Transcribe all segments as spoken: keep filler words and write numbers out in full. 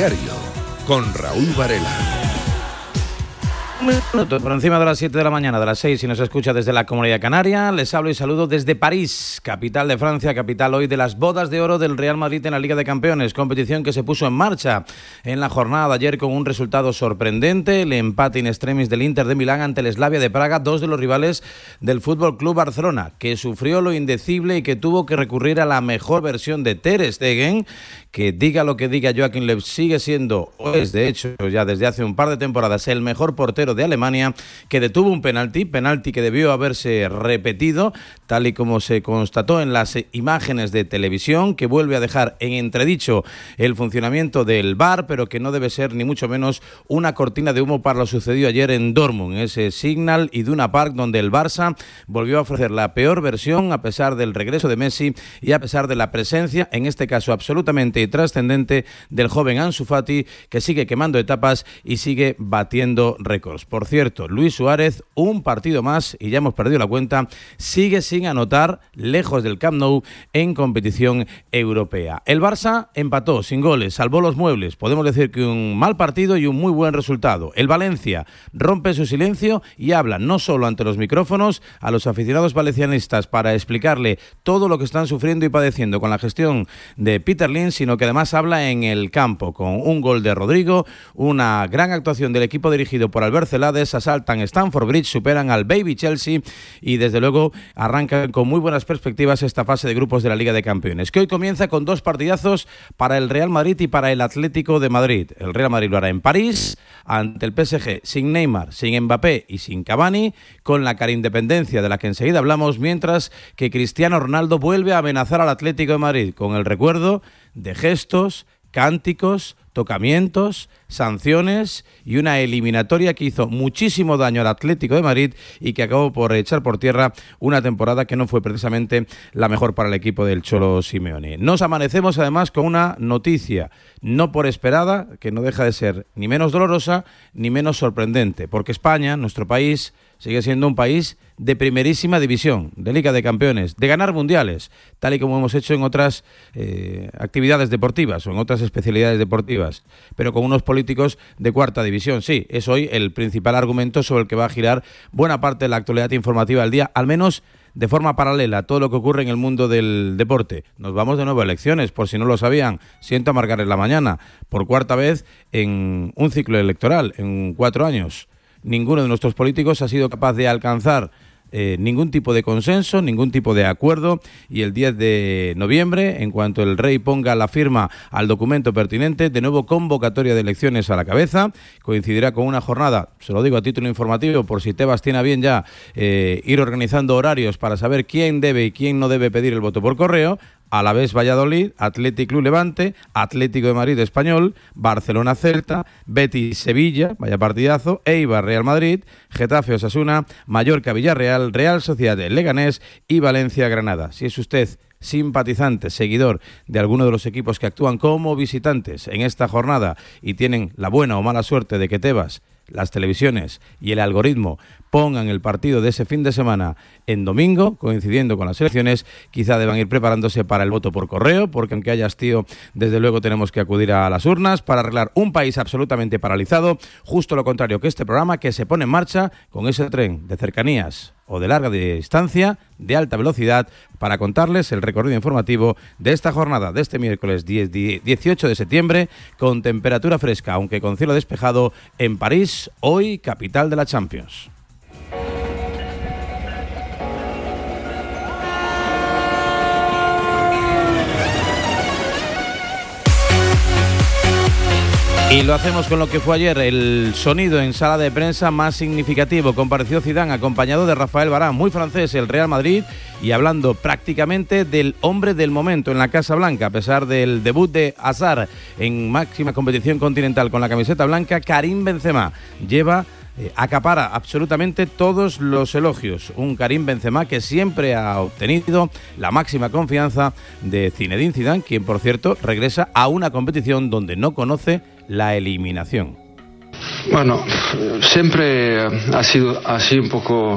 Diario, con Raúl Varela. Por encima de las siete de la mañana, de las seis, si nos escucha desde la Comunidad Canaria, les hablo y saludo desde París, capital de Francia, capital hoy de las bodas de oro del Real Madrid en la Liga de Campeones, competición que se puso en marcha en la jornada de ayer con un resultado sorprendente, el empate in extremis del Inter de Milán ante el Slavia de Praga, dos de los rivales del F C Barcelona, que sufrió lo indecible y que tuvo que recurrir a la mejor versión de Ter Stegen, que diga lo que diga Joachim Löw, sigue siendo, o es de hecho ya desde hace un par de temporadas, el mejor portero de Alemania, que detuvo un penalti, penalti que debió haberse repetido, tal y como se constató en las imágenes de televisión, que vuelve a dejar en entredicho el funcionamiento del V A R, pero que no debe ser ni mucho menos una cortina de humo para lo sucedido ayer en Dortmund, ese Signal Iduna Park, donde el Barça volvió a ofrecer la peor versión a pesar del regreso de Messi y a pesar de la presencia, en este caso absolutamente trascendente, del joven Ansu Fati, que sigue quemando etapas y sigue batiendo récords. Por cierto, Luis Suárez, un partido más, y ya hemos perdido la cuenta, sigue sin anotar, lejos del Camp Nou, en competición europea. El Barça empató sin goles, salvó los muebles, podemos decir que un mal partido y un muy buen resultado. El Valencia rompe su silencio y habla no solo ante los micrófonos a los aficionados valencianistas para explicarle todo lo que están sufriendo y padeciendo con la gestión de Peter Lim, sino que además habla en el campo, con un gol de Rodrigo, una gran actuación del equipo dirigido por Albert Celades, asaltan Stamford Bridge, superan al Baby Chelsea y desde luego arrancan con muy buenas perspectivas esta fase de grupos de la Liga de Campeones, que hoy comienza con dos partidazos para el Real Madrid y para el Atlético de Madrid. El Real Madrid lo hará en París, ante el P S G, sin Neymar, sin Mbappé y sin Cavani, con la carindependencia de la que enseguida hablamos, mientras que Cristiano Ronaldo vuelve a amenazar al Atlético de Madrid con el recuerdo de gestos, cánticos, tocamientos, sanciones y una eliminatoria que hizo muchísimo daño al Atlético de Madrid y que acabó por echar por tierra una temporada que no fue precisamente la mejor para el equipo del Cholo Simeone. Nos amanecemos además con una noticia no por esperada, que no deja de ser ni menos dolorosa ni menos sorprendente, porque España, nuestro país, sigue siendo un país de primerísima división, de Liga de Campeones, de ganar mundiales, tal y como hemos hecho en otras eh, actividades deportivas o en otras especialidades deportivas, pero con unos políticos de cuarta división. Sí, es hoy el principal argumento sobre el que va a girar buena parte de la actualidad informativa del día, al menos de forma paralela a todo lo que ocurre en el mundo del deporte. Nos vamos de nuevo a elecciones, por si no lo sabían, siento amargarles la mañana, por cuarta vez en un ciclo electoral, en cuatro años. Ninguno de nuestros políticos ha sido capaz de alcanzar eh, ningún tipo de consenso, ningún tipo de acuerdo, y el diez de noviembre, en cuanto el rey ponga la firma al documento pertinente, de nuevo convocatoria de elecciones a la cabeza, coincidirá con una jornada, se lo digo a título informativo, por si Tebas tiene a bien ya eh, ir organizando horarios para saber quién debe y quién no debe pedir el voto por correo. Alavés Valladolid, Athletic Club Levante, Atlético de Madrid Español, Barcelona Celta, Betis Sevilla, vaya partidazo, Eibar Real Madrid, Getafe Osasuna, Mallorca Villarreal, Real Sociedad Leganés y Valencia Granada. Si es usted simpatizante, seguidor de alguno de los equipos que actúan como visitantes en esta jornada y tienen la buena o mala suerte de que Tebas, las televisiones y el algoritmo pongan el partido de ese fin de semana en domingo, coincidiendo con las elecciones, quizá deban ir preparándose para el voto por correo, porque aunque haya hastío, desde luego tenemos que acudir a las urnas para arreglar un país absolutamente paralizado, justo lo contrario que este programa, que se pone en marcha con ese tren de cercanías o de larga distancia, de alta velocidad, para contarles el recorrido informativo de esta jornada, de este miércoles dieciocho de septiembre, con temperatura fresca, aunque con cielo despejado, en París, hoy capital de la Champions. Y lo hacemos con lo que fue ayer el sonido en sala de prensa más significativo. Compareció Zidane acompañado de Rafael Varane, muy francés, el Real Madrid, y hablando prácticamente del hombre del momento en la Casa Blanca. A pesar del debut de Hazard en máxima competición continental con la camiseta blanca, Karim Benzema lleva Eh, acapara absolutamente todos los elogios. Un Karim Benzema que siempre ha obtenido la máxima confianza de Zinedine Zidane, quien por cierto regresa a una competición donde no conoce la eliminación. Bueno, siempre ha sido así un poco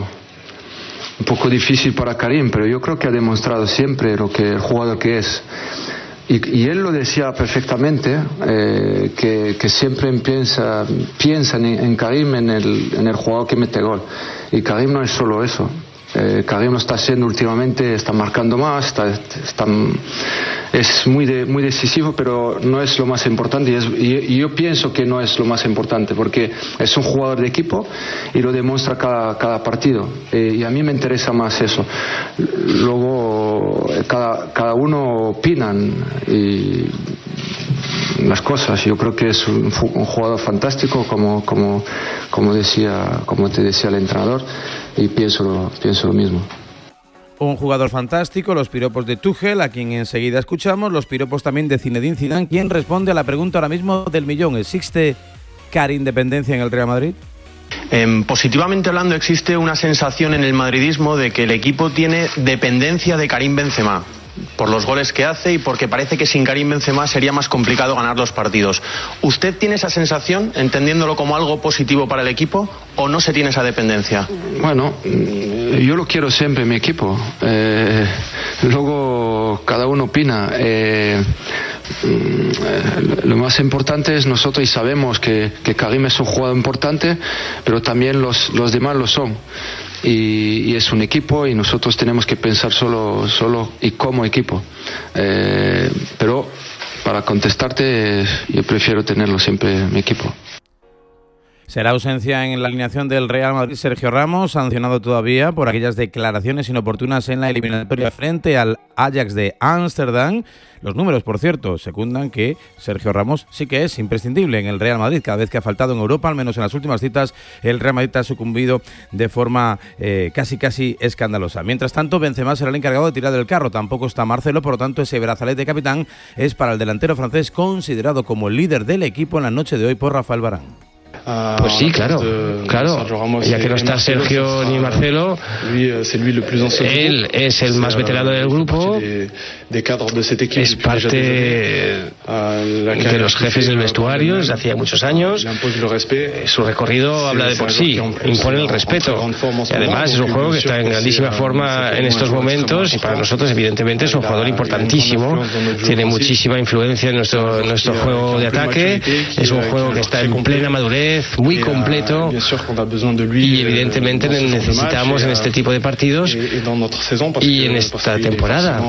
un poco difícil para Karim, pero yo creo que ha demostrado siempre lo que el jugador que es. y, y él lo decía perfectamente, eh, que, que siempre piensa, piensan en, en Karim, en el, en el jugador que mete gol. Y Karim no es solo eso. Eh, Karim lo está haciendo últimamente, está marcando más, está, está, es muy, de, muy decisivo, pero no es lo más importante. Y, es, y, y yo pienso que no es lo más importante, porque es un jugador de equipo y lo demuestra cada, cada partido. Eh, y a mí me interesa más eso. Luego, cada, cada uno opinan y las cosas. Yo creo que es un, un jugador fantástico, como, como, como, decía, como te decía el entrenador, y pienso lo, pienso lo mismo. Un jugador fantástico, los piropos de Tuchel, a quien enseguida escuchamos, los piropos también de Zinedine Zidane, quien responde a la pregunta ahora mismo del millón: ¿existe carindependencia en el Real Madrid? Eh, positivamente hablando, existe una sensación en el madridismo de que el equipo tiene dependencia de Karim Benzema, por los goles que hace y porque parece que sin Karim Benzema sería más complicado ganar los partidos. ¿Usted tiene esa sensación, entendiéndolo como algo positivo para el equipo, o no se tiene esa dependencia? Bueno, yo lo quiero siempre en mi equipo. Eh, luego cada uno opina. Eh, lo más importante es nosotros, y sabemos que, que Karim es un jugador importante, pero también los, los demás lo son. Y, y es un equipo y nosotros tenemos que pensar solo, solo y como equipo. Eh, pero para contestarte, yo prefiero tenerlo siempre en mi equipo. Será ausencia en la alineación del Real Madrid Sergio Ramos, sancionado todavía por aquellas declaraciones inoportunas en la eliminatoria frente al Ajax de Ámsterdam. Los números, por cierto, secundan que Sergio Ramos sí que es imprescindible en el Real Madrid. Cada vez que ha faltado en Europa, al menos en las últimas citas, el Real Madrid ha sucumbido de forma eh, casi casi escandalosa. Mientras tanto, Benzema será el encargado de tirar del carro. Tampoco está Marcelo, por lo tanto, ese brazalete de capitán es para el delantero francés, considerado como el líder del equipo en la noche de hoy por Rafael Varane. Pues sí, claro, claro, ya que no está Sergio ni Marcelo, él es el más veterano del grupo, es parte de los jefes del vestuario desde hacía muchos años, su recorrido habla de por sí, impone el respeto, y además es un juego que está en grandísima forma en estos momentos, y para nosotros evidentemente es un jugador importantísimo, tiene muchísima influencia en nuestro, en nuestro juego de ataque, es un juego que está en plena madurez, muy completo, y evidentemente necesitamos en este tipo de partidos y en esta temporada.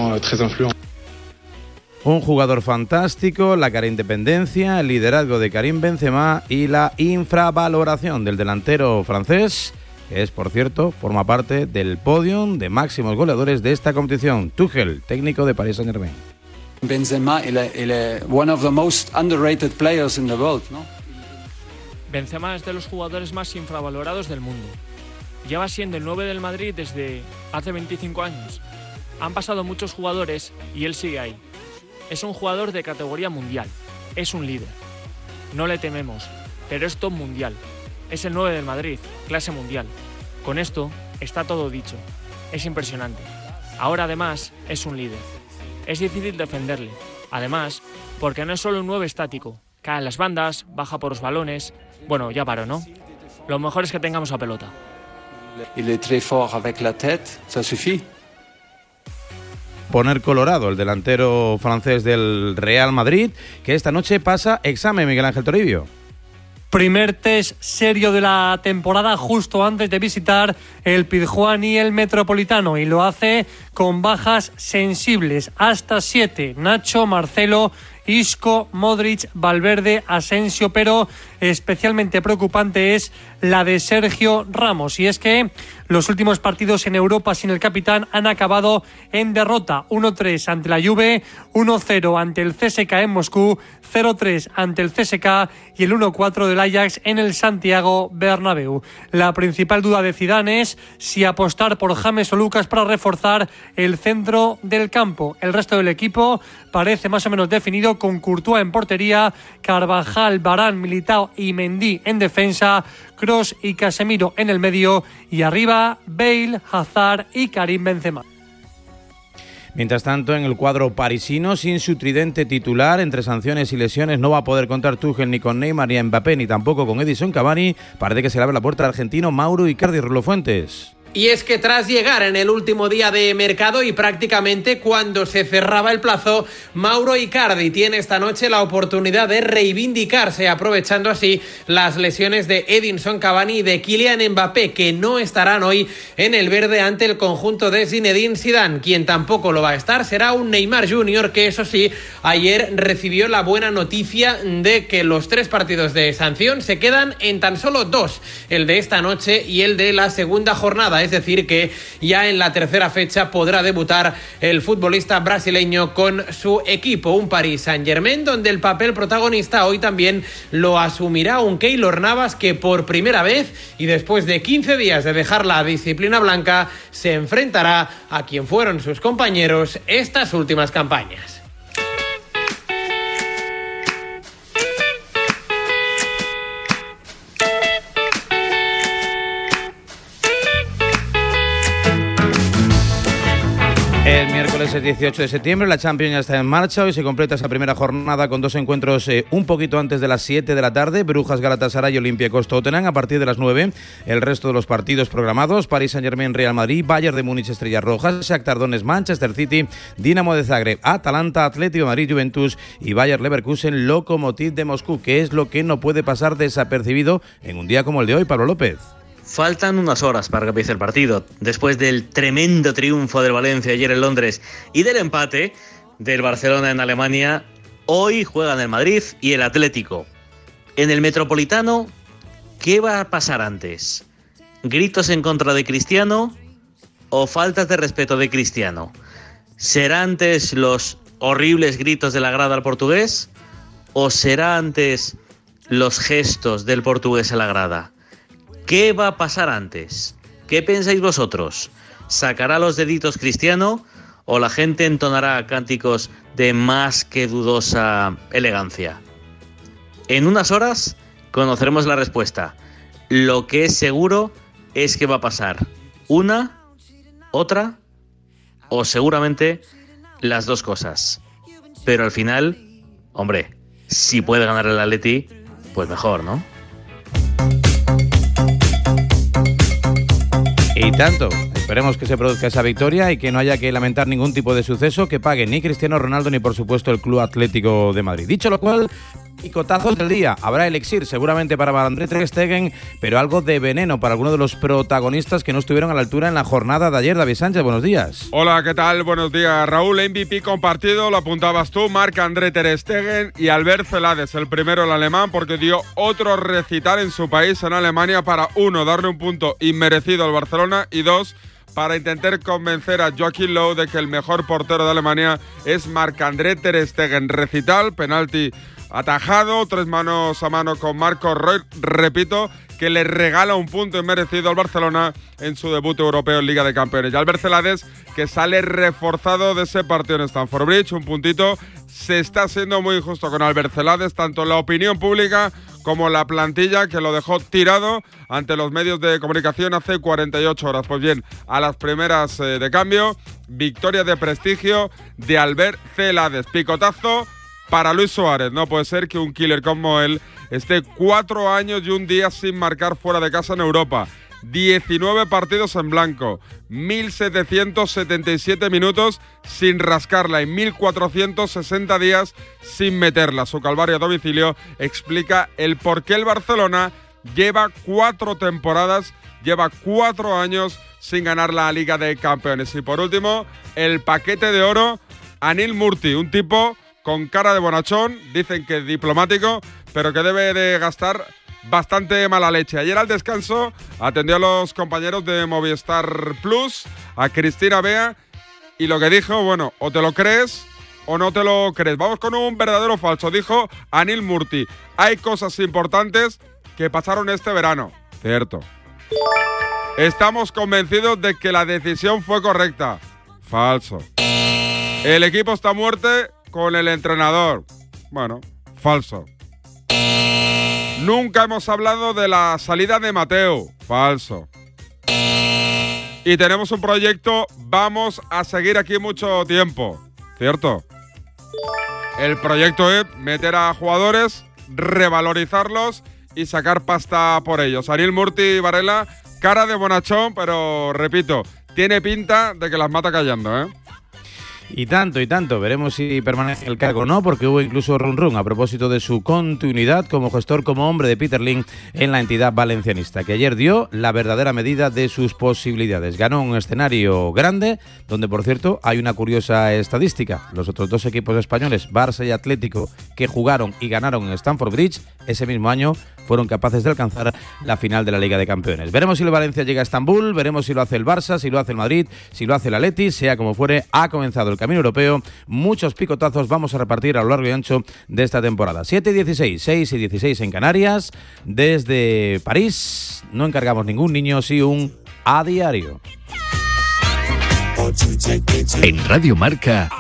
Un jugador fantástico, la carindependencia, el liderazgo de Karim Benzema y la infravaloración del delantero francés, que es, por cierto, forma parte del podium de máximos goleadores de esta competición. Tuchel, técnico de Paris Saint-Germain. Benzema es one of the most underrated players in the world, ¿no? Benzema es de los jugadores más infravalorados del mundo. Lleva siendo el nueve del Madrid desde hace veinticinco años. Han pasado muchos jugadores y él sigue ahí. Es un jugador de categoría mundial. Es un líder. No le tememos, pero es top mundial. Es el nueve del Madrid, clase mundial. Con esto está todo dicho. Es impresionante. Ahora además es un líder. Es difícil defenderle. Además, porque no es solo un nueve estático. Cae en las bandas, baja por los balones. Bueno, ya paro, ¿no? Lo mejor es que tengamos la pelota. Il est très fort avec la tête, ça suffit. Poner colorado el delantero francés del Real Madrid, que esta noche pasa examen, Miguel Ángel Toribio. Primer test serio de la temporada justo antes de visitar el Pizjuán y el Metropolitano, y lo hace con bajas sensibles, hasta siete: Nacho, Marcelo, Isco, Modric, Valverde, Asensio, pero especialmente preocupante es la de Sergio Ramos, y es que los últimos partidos en Europa sin el capitán han acabado en derrota: uno tres ante la Juve, uno cero ante el C S K A en Moscú, cero tres ante el C S K A y el uno cuatro del Ajax en el Santiago Bernabéu. La principal duda de Zidane es si apostar por James o Lucas para reforzar el centro del campo. El resto del equipo parece más o menos definido, con Courtois en portería, Carvajal, Varane, Militao y Mendy en defensa, Kroos y Casemiro en el medio, y arriba Bale, Hazard y Karim Benzema. Mientras tanto, en el cuadro parisino, sin su tridente titular, entre sanciones y lesiones, no va a poder contar Tuchel ni con Neymar ni Mbappé, ni tampoco con Edison Cavani. Parece que se le abre la puerta al argentino Mauro Icardi. Rulo Fuentes. Y es que tras llegar en el último día de mercado y prácticamente cuando se cerraba el plazo, Mauro Icardi tiene esta noche la oportunidad de reivindicarse, aprovechando así las lesiones de Edinson Cavani y de Kylian Mbappé, que no estarán hoy en el verde ante el conjunto de Zinedine Zidane. Quien tampoco lo va a estar será un Neymar junior, que eso sí, ayer recibió la buena noticia de que los tres partidos de sanción se quedan en tan solo dos, el de esta noche y el de la segunda jornada. Es decir, que ya en la tercera fecha podrá debutar el futbolista brasileño con su equipo, un Paris Saint-Germain donde el papel protagonista hoy también lo asumirá un Keylor Navas, que por primera vez y después de quince días de dejar la disciplina blanca se enfrentará a quien fueron sus compañeros estas últimas campañas. El miércoles es dieciocho de septiembre, la Champions ya está en marcha. Hoy se completa esa primera jornada con dos encuentros eh, un poquito antes de las siete de la tarde. Brujas, Galatasaray y Olympiacos Tottenham. A partir de las nueve, el resto de los partidos programados: Paris Saint-Germain, Real Madrid, Bayern de Múnich, Estrellas Rojas, Shakhtar Donetsk, Manchester City, Dinamo de Zagreb, Atalanta, Atlético de Madrid, Juventus y Bayer Leverkusen, Lokomotiv de Moscú, que es lo que no puede pasar desapercibido en un día como el de hoy, Pablo López. Faltan unas horas para que empiece el partido. Después del tremendo triunfo del Valencia ayer en Londres y del empate del Barcelona en Alemania, hoy juegan el Madrid y el Atlético. En el Metropolitano, ¿qué va a pasar antes? ¿Gritos en contra de Cristiano o faltas de respeto de Cristiano? ¿Será antes los horribles gritos de la grada al portugués o será antes los gestos del portugués a la grada? ¿Qué va a pasar antes? ¿Qué pensáis vosotros? ¿Sacará los deditos Cristiano o la gente entonará cánticos de más que dudosa elegancia? En unas horas conoceremos la respuesta. Lo que es seguro es que va a pasar una, otra o seguramente las dos cosas. Pero al final, hombre, si puede ganar el Atleti, pues mejor, ¿no? Y tanto, esperemos que se produzca esa victoria y que no haya que lamentar ningún tipo de suceso que pague ni Cristiano Ronaldo ni por supuesto el Club Atlético de Madrid. Dicho lo cual, picotazos del día. Habrá elixir seguramente para André Ter Stegen, pero algo de veneno para algunos de los protagonistas que no estuvieron a la altura en la jornada de ayer. David Sánchez, buenos días. Hola, ¿qué tal? Buenos días, Raúl. M V P compartido, lo apuntabas tú, Marc-André Ter Stegen y Albert Celades, el primero el alemán, porque dio otro recital en su país, en Alemania, para uno, darle un punto inmerecido al Barcelona y dos, para intentar convencer a Joachim Löw de que el mejor portero de Alemania es Marc-André Ter Stegen. Recital, penalti atajado, tres manos a mano con Marco Reus, repito, que le regala un punto inmerecido al Barcelona en su debut europeo en Liga de Campeones. Y Albert Celades, que sale reforzado de ese partido en Stamford Bridge, un puntito. Se está siendo muy injusto con Albert Celades, tanto en la opinión pública como la plantilla, que lo dejó tirado ante los medios de comunicación hace cuarenta y ocho horas. Pues bien, a las primeras eh, de cambio, victoria de prestigio de Albert Celades. Picotazo para Luis Suárez. No puede ser que un killer como él esté cuatro años y un día sin marcar fuera de casa en Europa. diecinueve partidos en blanco, mil setecientos setenta y siete minutos sin rascarla y mil cuatrocientos sesenta días sin meterla. Su calvario a domicilio explica el por qué el Barcelona lleva cuatro temporadas, lleva cuatro años sin ganar la Liga de Campeones. Y por último, el paquete de oro, Anil Murti, un tipo con cara de bonachón, dicen que diplomático, pero que debe de gastar bastante mala leche. Ayer al descanso atendió a los compañeros de Movistar Plus, a Cristina Bea, y lo que dijo, bueno, o te lo crees o no te lo crees. Vamos con un verdadero o falso, dijo Anil Murti. Hay cosas importantes que pasaron este verano. Cierto. Estamos convencidos de que la decisión fue correcta. Falso. El equipo está a muerte con el entrenador. Bueno, falso. Nunca hemos hablado de la salida de Mateu. Falso. Y tenemos un proyecto, vamos a seguir aquí mucho tiempo. ¿Cierto? El proyecto es meter a jugadores, revalorizarlos y sacar pasta por ellos. Anil Murti Varela cara de bonachón, pero repito, tiene pinta de que las mata callando, ¿eh? Y tanto, y tanto. Veremos si permanece en el cargo o no, porque hubo incluso run run a propósito de su continuidad como gestor, como hombre de Peter Lim en la entidad valencianista, que ayer dio la verdadera medida de sus posibilidades. Ganó un escenario grande, donde, por cierto, hay una curiosa estadística. Los otros dos equipos españoles, Barça y Atlético, que jugaron y ganaron en Stamford Bridge, ese mismo año fueron capaces de alcanzar la final de la Liga de Campeones. Veremos si el Valencia llega a Estambul, veremos si lo hace el Barça, si lo hace el Madrid, si lo hace el Atleti, sea como fuere, ha comenzado el camino europeo. Muchos picotazos vamos a repartir a lo largo y ancho de esta temporada. siete y dieciséis, seis y dieciséis en Canarias. Desde París no encargamos ningún niño, sí un a diario. En Radio Marca,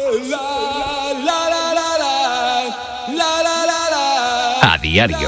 a diario.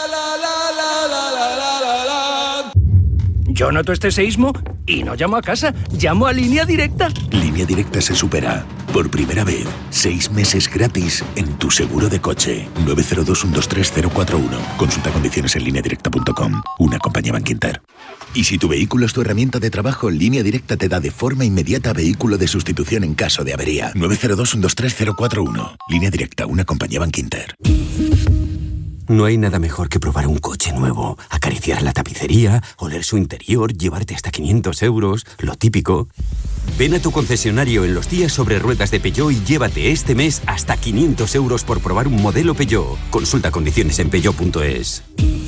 Yo noto este seísmo y no llamo a casa, llamo a Línea Directa. Línea Directa se supera. Por primera vez, seis meses gratis en tu seguro de coche. nueve cero dos, uno dos tres, cero cuatro uno. Consulta condiciones en línea directa punto com. Una compañía Bankinter. Y si tu vehículo es tu herramienta de trabajo, Línea Directa te da de forma inmediata vehículo de sustitución en caso de avería. nueve cero dos, uno dos tres, cero cuatro uno. Línea Directa, una compañía Bankinter. No hay nada mejor que probar un coche nuevo, acariciar la tapicería, oler su interior, llevarte hasta quinientos euros, lo típico. Ven a tu concesionario en los días sobre ruedas de Peugeot y llévate este mes hasta quinientos euros por probar un modelo Peugeot. Consulta condiciones en peugeot punto es.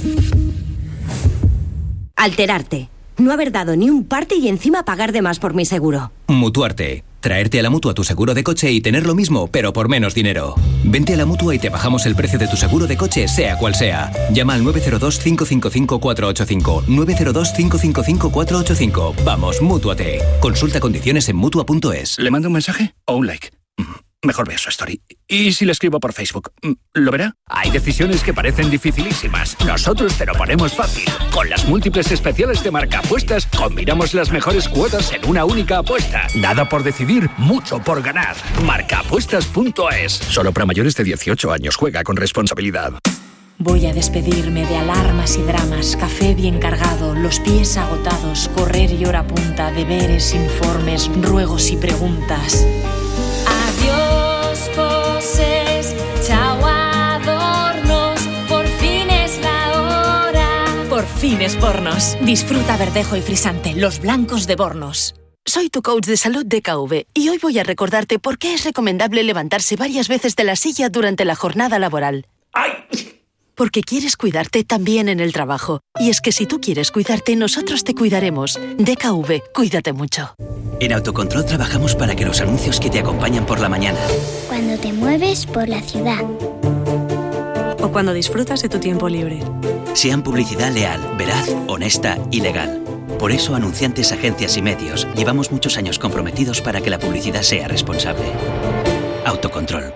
Alterarte. No haber dado ni un parte y encima pagar de más por mi seguro. Mutuarte. Traerte a la Mutua tu seguro de coche y tener lo mismo, pero por menos dinero. Vente a la Mutua y te bajamos el precio de tu seguro de coche, sea cual sea. Llama al nueve cero dos, cinco cinco cinco, cuatro ocho cinco. nueve cero dos, cinco cinco cinco, cuatro ocho cinco. Vamos, Mútuate. Consulta condiciones en mutua punto es. ¿Le mando un mensaje o un like? Mejor vea su story. ¿Y si le escribo por Facebook? ¿Lo verá? Hay decisiones que parecen dificilísimas. Nosotros te lo ponemos fácil. Con las múltiples especiales de Marcapuestas, combinamos las mejores cuotas en una única apuesta. Nada por decidir, mucho por ganar. Marcapuestas punto es. Solo para mayores de dieciocho años. Juega con responsabilidad. Voy a despedirme de alarmas y dramas, café bien cargado, los pies agotados, correr y hora punta, deberes, informes, ruegos y preguntas. Adiós, poses, chao adornos, por fin es la hora. Por fin es Bornos. Disfruta Verdejo y Frisante, los blancos de Bornos. Soy tu coach de salud D K V y hoy voy a recordarte por qué es recomendable levantarse varias veces de la silla durante la jornada laboral. ¡Ay! Porque quieres cuidarte también en el trabajo. Y es que si tú quieres cuidarte, nosotros te cuidaremos. D K V, cuídate mucho. En Autocontrol trabajamos para que los anuncios que te acompañan por la mañana, cuando te mueves por la ciudad, o cuando disfrutas de tu tiempo libre, sean publicidad leal, veraz, honesta y legal. Por eso, anunciantes, agencias y medios, llevamos muchos años comprometidos para que la publicidad sea responsable. Autocontrol.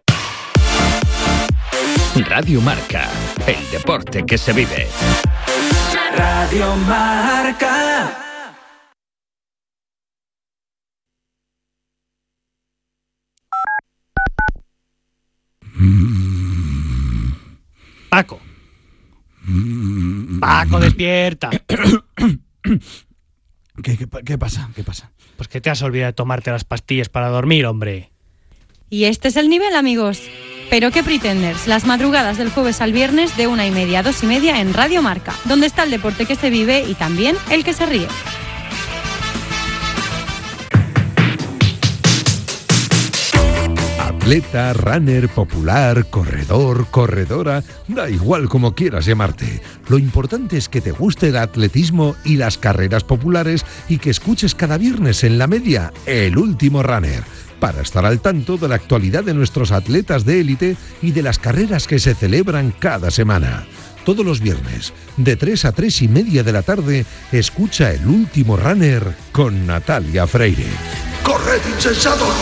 Radio Marca, el deporte que se vive. Radio Marca. Paco. Paco, despierta. ¿Qué, qué, ¿Qué pasa? ¿Qué pasa? Pues que te has olvidado de tomarte las pastillas para dormir, hombre. Y este es el nivel, amigos. Pero qué Pretenders, las madrugadas del jueves al viernes de una y media a dos y media en Radio Marca, donde está el deporte que se vive y también el que se ríe. Atleta, runner, popular, corredor, corredora, da igual como quieras llamarte. Lo importante es que te guste el atletismo y las carreras populares y que escuches cada viernes en La Media El Último Runner, para estar al tanto de la actualidad de nuestros atletas de élite y de las carreras que se celebran cada semana. Todos los viernes, de tres a tres y media de la tarde, escucha El Último Runner con Natalia Freire. ¡Corred, insensatos!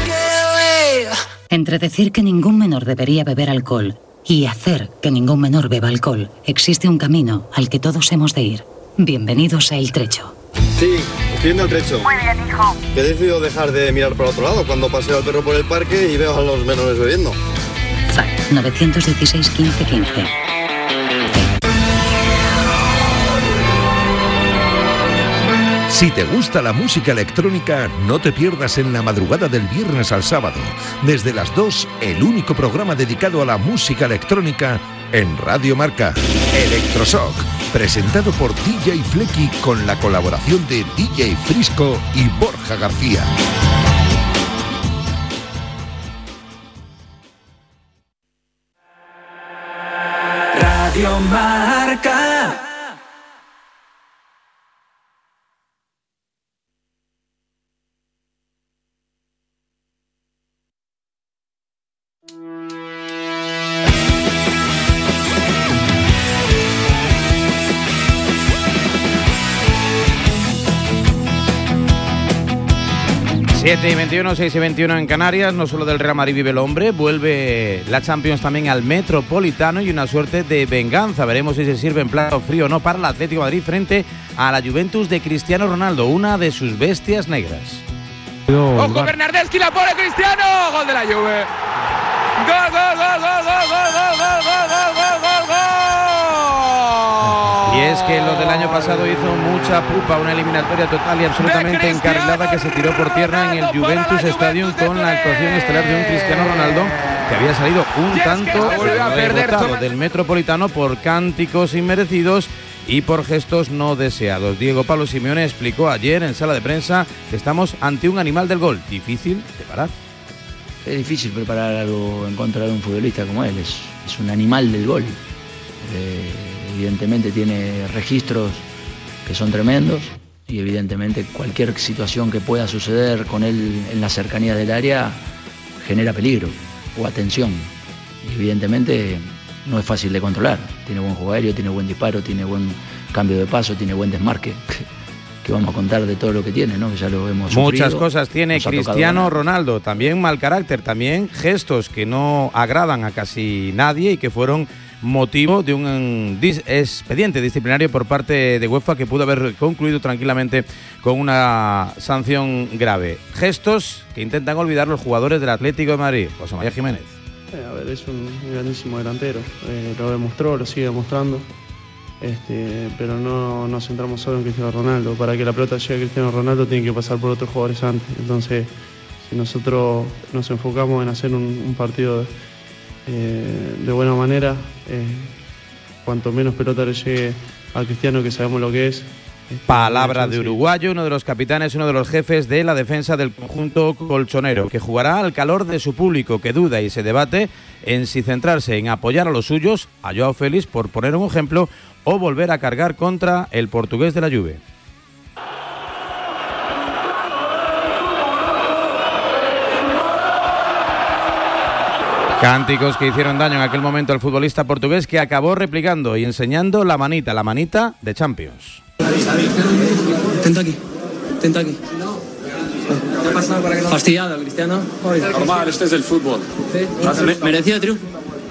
Entre decir que ningún menor debería beber alcohol y hacer que ningún menor beba alcohol, existe un camino al que todos hemos de ir. Bienvenidos a El Trecho. Sí, estoy en El Trecho. Muy bien, hijo. Que he decidido dejar de mirar por otro lado cuando paseo al perro por el parque y veo a los menores bebiendo. F A C nueve uno seis, quince, quince. Si te gusta la música electrónica, no te pierdas en la madrugada del viernes al sábado, desde las dos, el único programa dedicado a la música electrónica en Radio Marca, Electroshock, presentado por D J Flecky con la colaboración de D J Frisco y Borja García. Radio Marca. siete y veintiuno, seis y veintiuno en Canarias. No solo del Real Madrid vive el hombre, vuelve la Champions también al Metropolitano y una suerte de venganza. Veremos si se sirve en plato frío o no para el Atlético de Madrid frente a la Juventus de Cristiano Ronaldo, una de sus bestias negras. Ojo, Bernardeschi, la pone Cristiano, gol de la Juve. Gol, gol, gol, gol, gol, gol, gol, gol, gol, gol, gol, gol. Y es que lo del año pasado hizo mucha pupa, una eliminatoria total y absolutamente encarrilada que se tiró por tierra en el Juventus Stadium con la actuación estelar de un Cristiano Ronaldo que había salido un tanto rebotado del Metropolitano por cánticos inmerecidos y por gestos no deseados. Diego Pablo Simeone explicó ayer en sala de prensa que estamos ante un animal del gol, difícil de parar. Es difícil preparar algo en contra de un futbolista como él, es, es un animal del gol. Eh, evidentemente tiene registros que son tremendos y evidentemente cualquier situación que pueda suceder con él en la cercanía del área genera peligro o atención. Y evidentemente no es fácil de controlar. Tiene buen juego aéreo, tiene buen disparo, tiene buen cambio de paso, tiene buen desmarque. Que vamos a contar de todo lo que tiene, ¿no? Que ya lo hemos Muchas sufrido, cosas tiene Cristiano Ronaldo, también mal carácter, también gestos que no agradan a casi nadie y que fueron motivo de un dis- expediente disciplinario por parte de UEFA que pudo haber concluido tranquilamente con una sanción grave. Gestos que intentan olvidar los jugadores del Atlético de Madrid. José María Jiménez. Eh, a ver, es un grandísimo delantero, eh, lo demostró, lo sigue demostrando, este, pero no nos centramos solo en Cristiano Ronaldo. Para que la pelota llegue a Cristiano Ronaldo tiene que pasar por otros jugadores antes. Entonces, si nosotros nos enfocamos en hacer un, un partido de, eh, de buena manera, eh, cuanto menos pelota le llegue a Cristiano, que sabemos lo que es. Palabra de uruguayo, uno de los capitanes, uno de los jefes de la defensa del conjunto colchonero, que jugará al calor de su público, que duda y se debate en si centrarse en apoyar a los suyos, a Joao Félix, por poner un ejemplo, o volver a cargar contra el portugués de la Juve. Cánticos que hicieron daño en aquel momento al futbolista portugués, que acabó replicando y enseñando la manita, la manita de Champions. Tenta aquí, tenta aquí. ¿Qué ha pasado para que no? Fastidiado, Cristiano. Normal, este es el fútbol. ¿Sí? Me, merecido triunfo.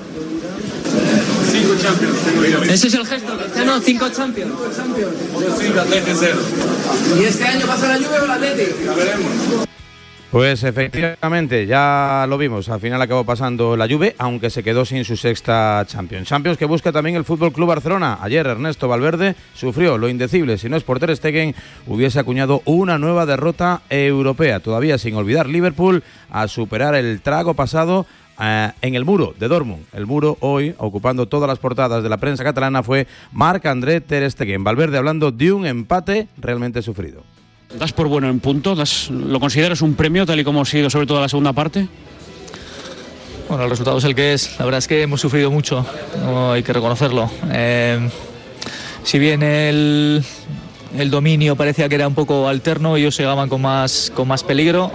Cinco Champions. Ese es el gesto, Cristiano, cinco Champions. Yo cinco, Atleti cero. ¿Y este año pasa la Juve o el Atleti? Ya veremos. Pues efectivamente, ya lo vimos, al final acabó pasando la Juve, aunque se quedó sin su sexta Champions. Champions que busca también el F C Barcelona. Ayer Ernesto Valverde sufrió lo indecible, si no es por Ter Stegen, hubiese acuñado una nueva derrota europea. Todavía sin olvidar Liverpool a superar el trago pasado eh, en el muro de Dortmund. El muro hoy, ocupando todas las portadas de la prensa catalana, fue Marc-André Ter Stegen. Valverde hablando de un empate realmente sufrido. ¿Das por bueno en punto? ¿Das, ¿Lo consideras un premio tal y como ha sido sobre todo la segunda parte? Bueno, el resultado es el que es. La verdad es que hemos sufrido mucho, no hay que reconocerlo. Eh, si bien el, el dominio parecía que era un poco alterno, ellos llegaban con más, con más peligro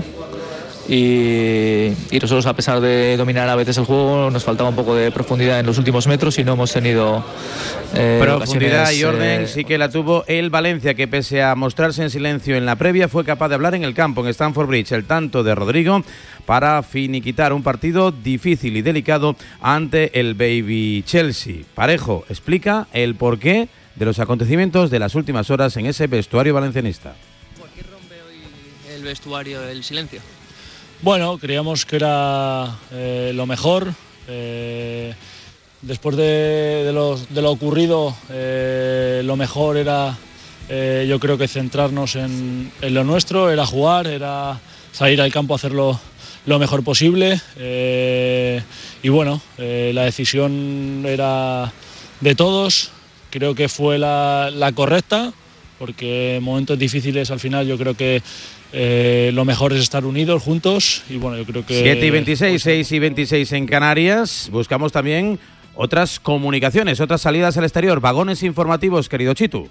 y, y nosotros, a pesar de dominar a veces el juego, nos faltaba un poco de profundidad en los últimos metros y no hemos tenido eh, profundidad y orden eh, sí que la tuvo el Valencia, que pese a mostrarse en silencio en la previa, fue capaz de hablar en el campo en Stamford Bridge. El tanto de Rodrigo para finiquitar un partido difícil y delicado ante el Baby Chelsea. Parejo explica el porqué de los acontecimientos de las últimas horas en ese vestuario valencianista. ¿Por qué rompe hoy el vestuario el silencio? Bueno, creíamos que era eh, lo mejor. Eh, después de, de, lo, de lo ocurrido, eh, lo mejor era Eh, yo creo que centrarnos en, en lo nuestro, era jugar, era salir al campo a hacerlo lo mejor posible. Eh, y bueno, eh, la decisión era de todos, creo que fue la, la correcta, porque en momentos difíciles al final yo creo que eh, lo mejor es estar unidos, juntos, y bueno, yo creo que... siete y veintiséis, seis y veintiséis en Canarias. Buscamos también otras comunicaciones, otras salidas al exterior, vagones informativos, querido Chitu.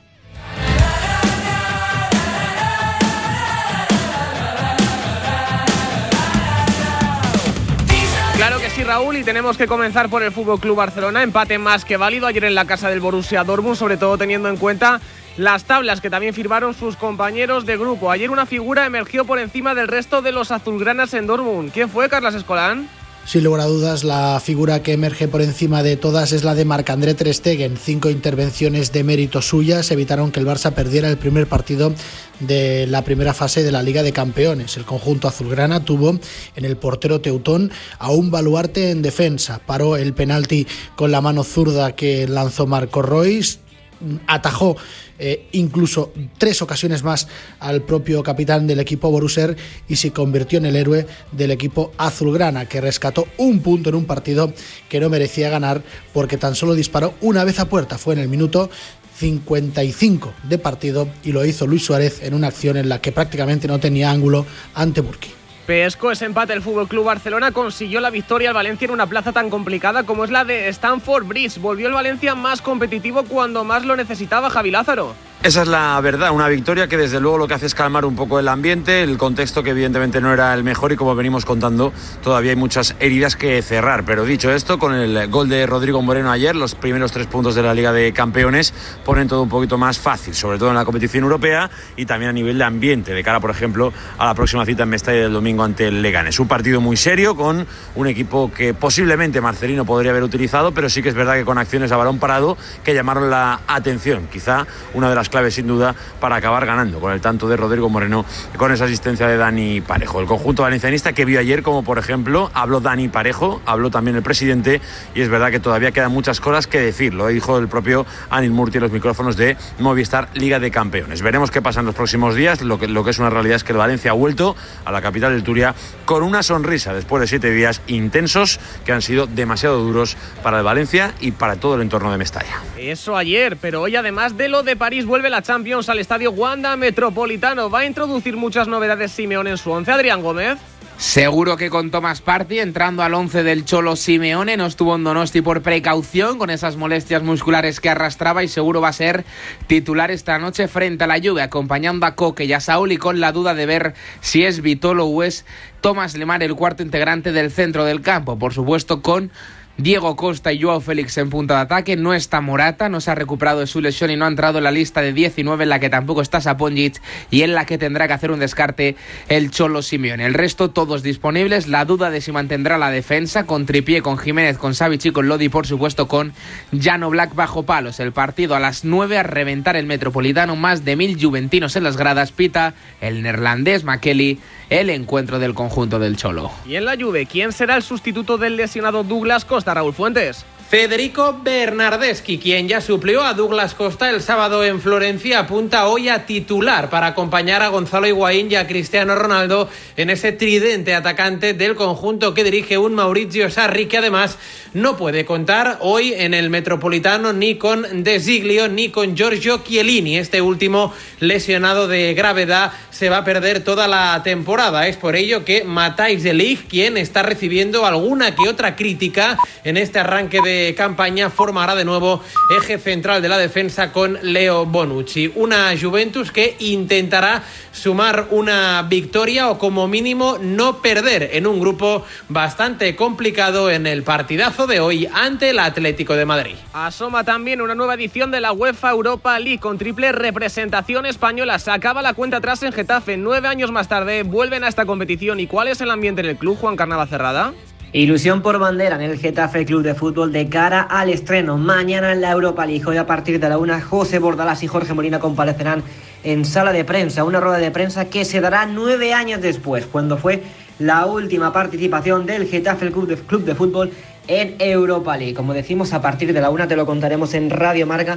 Claro que sí, Raúl, y tenemos que comenzar por el F C Barcelona. Empate más que válido ayer en la casa del Borussia Dortmund, sobre todo teniendo en cuenta las tablas que también firmaron sus compañeros de grupo. Ayer una figura emergió por encima del resto de los azulgranas en Dortmund. ¿Quién fue, Carlas Escolán? Sin lugar a dudas, la figura que emerge por encima de todas es la de Marc-André ter Stegen. Cinco intervenciones de mérito suyas evitaron que el Barça perdiera el primer partido de la primera fase de la Liga de Campeones. El conjunto azulgrana tuvo en el portero teutón a un baluarte en defensa. Paró el penalti con la mano zurda que lanzó Marco Reus. Atajó eh, incluso tres ocasiones más al propio capitán del equipo Borussia y se convirtió en el héroe del equipo azulgrana, que rescató un punto en un partido que no merecía ganar porque tan solo disparó una vez a puerta. Fue en el minuto cincuenta y cinco de partido y lo hizo Luis Suárez en una acción en la que prácticamente no tenía ángulo ante Burki. Pescó ese empate el F C Barcelona, consiguió la victoria al Valencia en una plaza tan complicada como es la de Stamford Bridge. Volvió el Valencia más competitivo cuando más lo necesitaba, Javi Lázaro. Esa es la verdad, una victoria que desde luego lo que hace es calmar un poco el ambiente, el contexto que evidentemente no era el mejor y como venimos contando todavía hay muchas heridas que cerrar, pero dicho esto, con el gol de Rodrigo Moreno ayer, los primeros tres puntos de la Liga de Campeones ponen todo un poquito más fácil, sobre todo en la competición europea y también a nivel de ambiente, de cara por ejemplo a la próxima cita en Mestalla del domingo ante el Leganés. Un partido muy serio con un equipo que posiblemente Marcelino podría haber utilizado, pero sí que es verdad que con acciones a balón parado que llamaron la atención, quizá una de las clave sin duda para acabar ganando con el tanto de Rodrigo Moreno y con esa asistencia de Dani Parejo. El conjunto valencianista que vio ayer como por ejemplo habló Dani Parejo, habló también el presidente y es verdad que todavía quedan muchas cosas que decir, lo dijo el propio Anil Murti en los micrófonos de Movistar Liga de Campeones. Veremos qué pasa en los próximos días, lo que, lo que es una realidad es que el Valencia ha vuelto a la capital del Turia con una sonrisa después de siete días intensos que han sido demasiado duros para el Valencia y para todo el entorno de Mestalla. Eso ayer, pero hoy además de lo de París vuelve la Champions al estadio Wanda Metropolitano. Va a introducir muchas novedades Simeone en su once. Adrián Gómez. Seguro que con Thomas Partey entrando al once del Cholo Simeone, no estuvo en Donosti por precaución con esas molestias musculares que arrastraba y seguro va a ser titular esta noche frente a la Juve, acompañando a Koke y a Saúl y con la duda de ver si es Vitolo o es Thomas Lemar el cuarto integrante del centro del campo, por supuesto con Diego Costa y Joao Félix en punta de ataque. No está Morata, no se ha recuperado de su lesión y no ha entrado en la lista de diecinueve en la que tampoco está Saponjic y en la que tendrá que hacer un descarte el Cholo Simeone. El resto todos disponibles, la duda de si mantendrá la defensa con Trippier, con Jiménez, con Savic y con Lodi, por supuesto con Jan Oblak bajo palos. El partido a las nueve a reventar el Metropolitano, más de mil juventinos en las gradas, pita el neerlandés Makeli el encuentro del conjunto del Cholo. Y en la Juve, ¿quién será el sustituto del lesionado Douglas Costa, Raúl Fuentes? Federico Bernardeschi, quien ya suplió a Douglas Costa el sábado en Florencia, apunta hoy a titular para acompañar a Gonzalo Higuaín y a Cristiano Ronaldo en ese tridente atacante del conjunto que dirige un Maurizio Sarri, que además no puede contar hoy en el Metropolitano ni con De Ziglio ni con Giorgio Chiellini. Este último, lesionado de gravedad, se va a perder toda la temporada. Es por ello que Matthijs de Ligt, quien está recibiendo alguna que otra crítica en este arranque de campaña, formará de nuevo eje central de la defensa con Leo Bonucci. Una Juventus que intentará sumar una victoria o como mínimo no perder en un grupo bastante complicado en el partidazo de hoy ante el Atlético de Madrid. Asoma también una nueva edición de la UEFA Europa League con triple representación española. Se acaba la cuenta atrás en Getafe. Nueve años más tarde vuelven a esta competición. ¿Y cuál es el ambiente en el club, Juan Carnava Cerrada? Ilusión por bandera en el Getafe Club de Fútbol de cara al estreno mañana en la Europa League. Hoy a partir de la una, José Bordalás y Jorge Molina comparecerán en sala de prensa, una rueda de prensa que se dará nueve años después, cuando fue la última participación del Getafe Club de, Club de Fútbol en Europa League. Como decimos, a partir de la una te lo contaremos en Radio Marca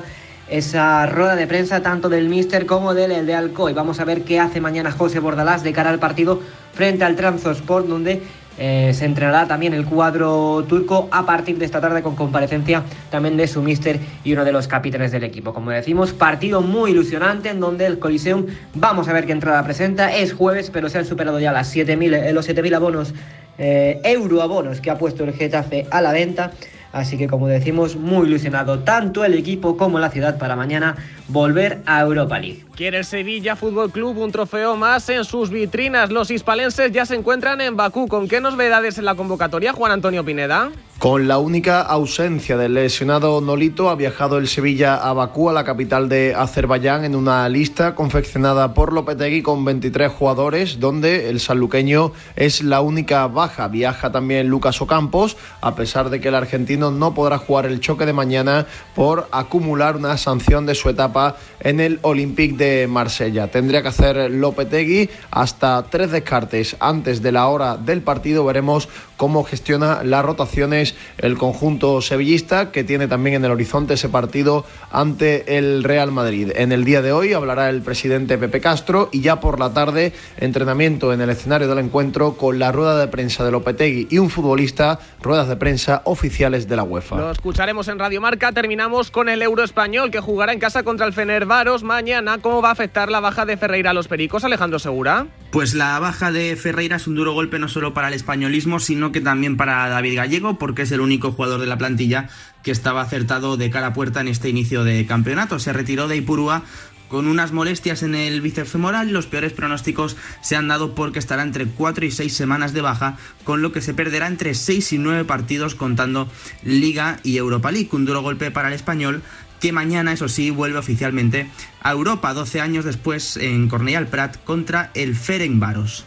esa rueda de prensa tanto del míster como del de Alcoy. Vamos a ver qué hace mañana José Bordalás de cara al partido frente al Trabzonspor, donde eh, se entrenará también el cuadro turco a partir de esta tarde, con comparecencia también de su míster y uno de los capitanes del equipo. Como decimos, partido muy ilusionante en donde el Coliseum, vamos a ver qué entrada presenta. Es jueves, pero se han superado ya las siete mil, eh, los siete mil abonos, eh, euroabonos que ha puesto el Getafe a la venta. Así que, como decimos, muy ilusionado tanto el equipo como la ciudad para mañana volver a Europa League. Quiere el Sevilla Fútbol Club un trofeo más en sus vitrinas. Los hispalenses ya se encuentran en Bakú. ¿Con qué novedades en la convocatoria, Juan Antonio Pineda? Con la única ausencia del lesionado Nolito, ha viajado el Sevilla a Bakú, a la capital de Azerbaiyán, en una lista confeccionada por Lopetegui con veintitrés jugadores, donde el sanluqueño es la única baja. Viaja también Lucas Ocampos, a pesar de que el argentino no podrá jugar el choque de mañana por acumular una sanción de su etapa en el Olympique de Marsella. Tendría que hacer Lopetegui hasta tres descartes antes de la hora del partido. Veremos cómo gestiona las rotaciones el conjunto sevillista, que tiene también en el horizonte ese partido ante el Real Madrid. En el día de hoy hablará el presidente Pepe Castro y ya por la tarde entrenamiento en el escenario del encuentro con la rueda de prensa de Lopetegui y un futbolista, ruedas de prensa oficiales de la UEFA. Lo escucharemos en Radio Marca. Terminamos con el Euro español, que jugará en casa contra el Fenerbahçe mañana. ¿Cómo va a afectar la baja de Ferreira a los pericos, Alejandro Segura? Pues la baja de Ferreira es un duro golpe no solo para el españolismo, sino que también para David Gallego, porque es el único jugador de la plantilla que estaba acertado de cara a puerta en este inicio de campeonato. Se retiró de Ipurúa con unas molestias en el bíceps femoral. Los peores pronósticos se han dado porque estará entre cuatro y seis semanas de baja, con lo que se perderá entre seis y nueve partidos contando Liga y Europa League. Un duro golpe para el español, que mañana, eso sí, vuelve oficialmente a Europa, doce años después, en Cornellà al Prat contra el Ferencváros.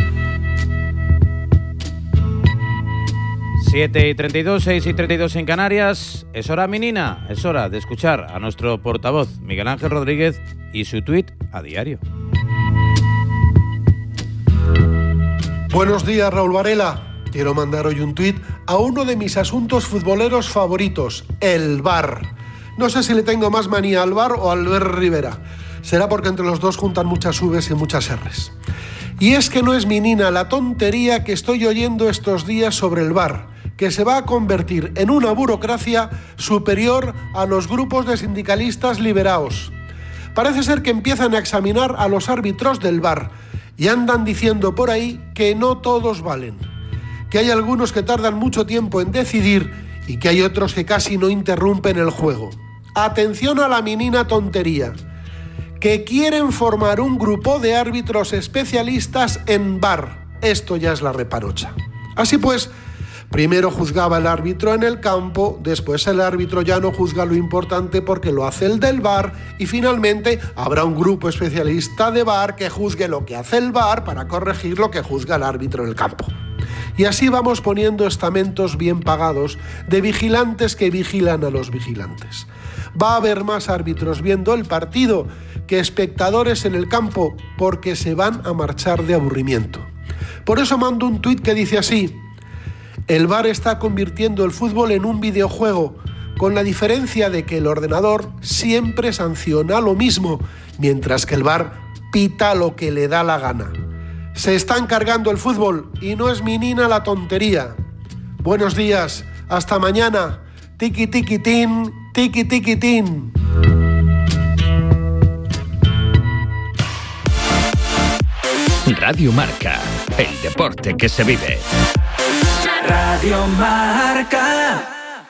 siete y treinta y dos, seis y treinta y dos en Canarias. Es hora, menina, es hora de escuchar a nuestro portavoz Miguel Ángel Rodríguez y su tuit a diario. Buenos días, Raúl Varela. Quiero mandar hoy un tuit a uno de mis asuntos futboleros favoritos, el V A R. No sé si le tengo más manía al V A R o a Albert Rivera. Será porque entre los dos juntan muchas V's y muchas R's. Y es que no es mi nina la tontería que estoy oyendo estos días sobre el V A R, que se va a convertir en una burocracia superior a los grupos de sindicalistas liberaos. Parece ser que empiezan a examinar a los árbitros del V A R y andan diciendo por ahí que no todos valen, que hay algunos que tardan mucho tiempo en decidir y que hay otros que casi no interrumpen el juego. Atención a la menina tontería, que quieren formar un grupo de árbitros especialistas en V A R. Esto ya es la reparocha. Así pues, primero juzgaba el árbitro en el campo, después el árbitro ya no juzga lo importante porque lo hace el del V A R, y finalmente habrá un grupo especialista de V A R que juzgue lo que hace el V A R para corregir lo que juzga el árbitro en el campo. Y así vamos poniendo estamentos bien pagados de vigilantes que vigilan a los vigilantes. Va a haber más árbitros viendo el partido que espectadores en el campo, porque se van a marchar de aburrimiento. Por eso mando un tuit que dice así: el V A R está convirtiendo el fútbol en un videojuego, con la diferencia de que el ordenador siempre sanciona lo mismo, mientras que el V A R pita lo que le da la gana. Se están cargando el fútbol y no es mi nina la tontería. Buenos días, hasta mañana. Tiki tiki tin, tiki tiki tin. Radio Marca, el deporte que se vive. Radio Marca.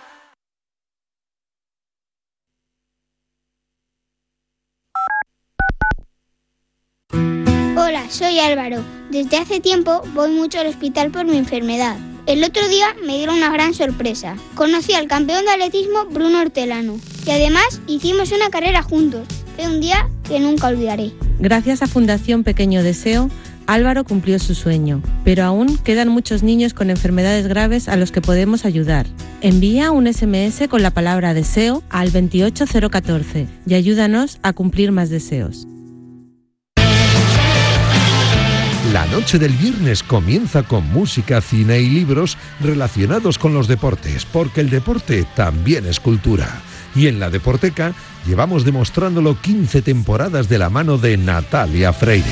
Hola, soy Álvaro. Desde hace tiempo voy mucho al hospital por mi enfermedad. El otro día me dieron una gran sorpresa. Conocí al campeón de atletismo Bruno Hortelano y además hicimos una carrera juntos. Fue un día que nunca olvidaré. Gracias a Fundación Pequeño Deseo, Álvaro cumplió su sueño, pero aún quedan muchos niños con enfermedades graves a los que podemos ayudar. Envía un ese eme ese con la palabra deseo al veintiocho cero catorce y ayúdanos a cumplir más deseos. La noche del viernes comienza con música, cine y libros relacionados con los deportes, porque el deporte también es cultura. Y en la Deporteca llevamos demostrándolo quince temporadas de la mano de Natalia Freire.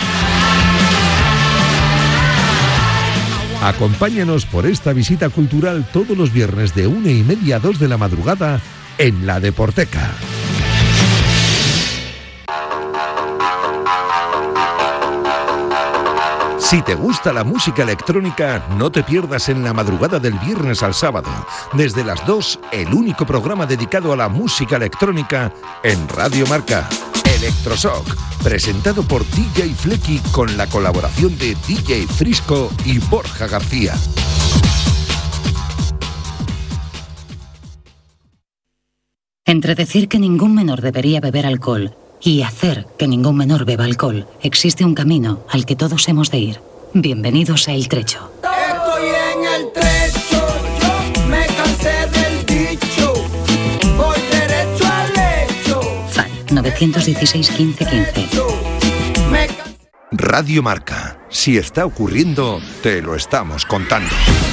Acompáñanos por esta visita cultural todos los viernes de una y media a dos de la madrugada en la Deporteca. Si te gusta la música electrónica, no te pierdas en la madrugada del viernes al sábado, desde las dos, el único programa dedicado a la música electrónica en Radio Marca. Electroshock, presentado por D J Flecky con la colaboración de D J Frisco y Borja García. Entre decir que ningún menor debería beber alcohol y hacer que ningún menor beba alcohol, existe un camino al que todos hemos de ir. Bienvenidos a El Trecho. Estoy en el trecho, yo me cansé del dicho, voy derecho al lecho. F A N nueve uno seis, quince, quince. Radio Marca. Si está ocurriendo, te lo estamos contando.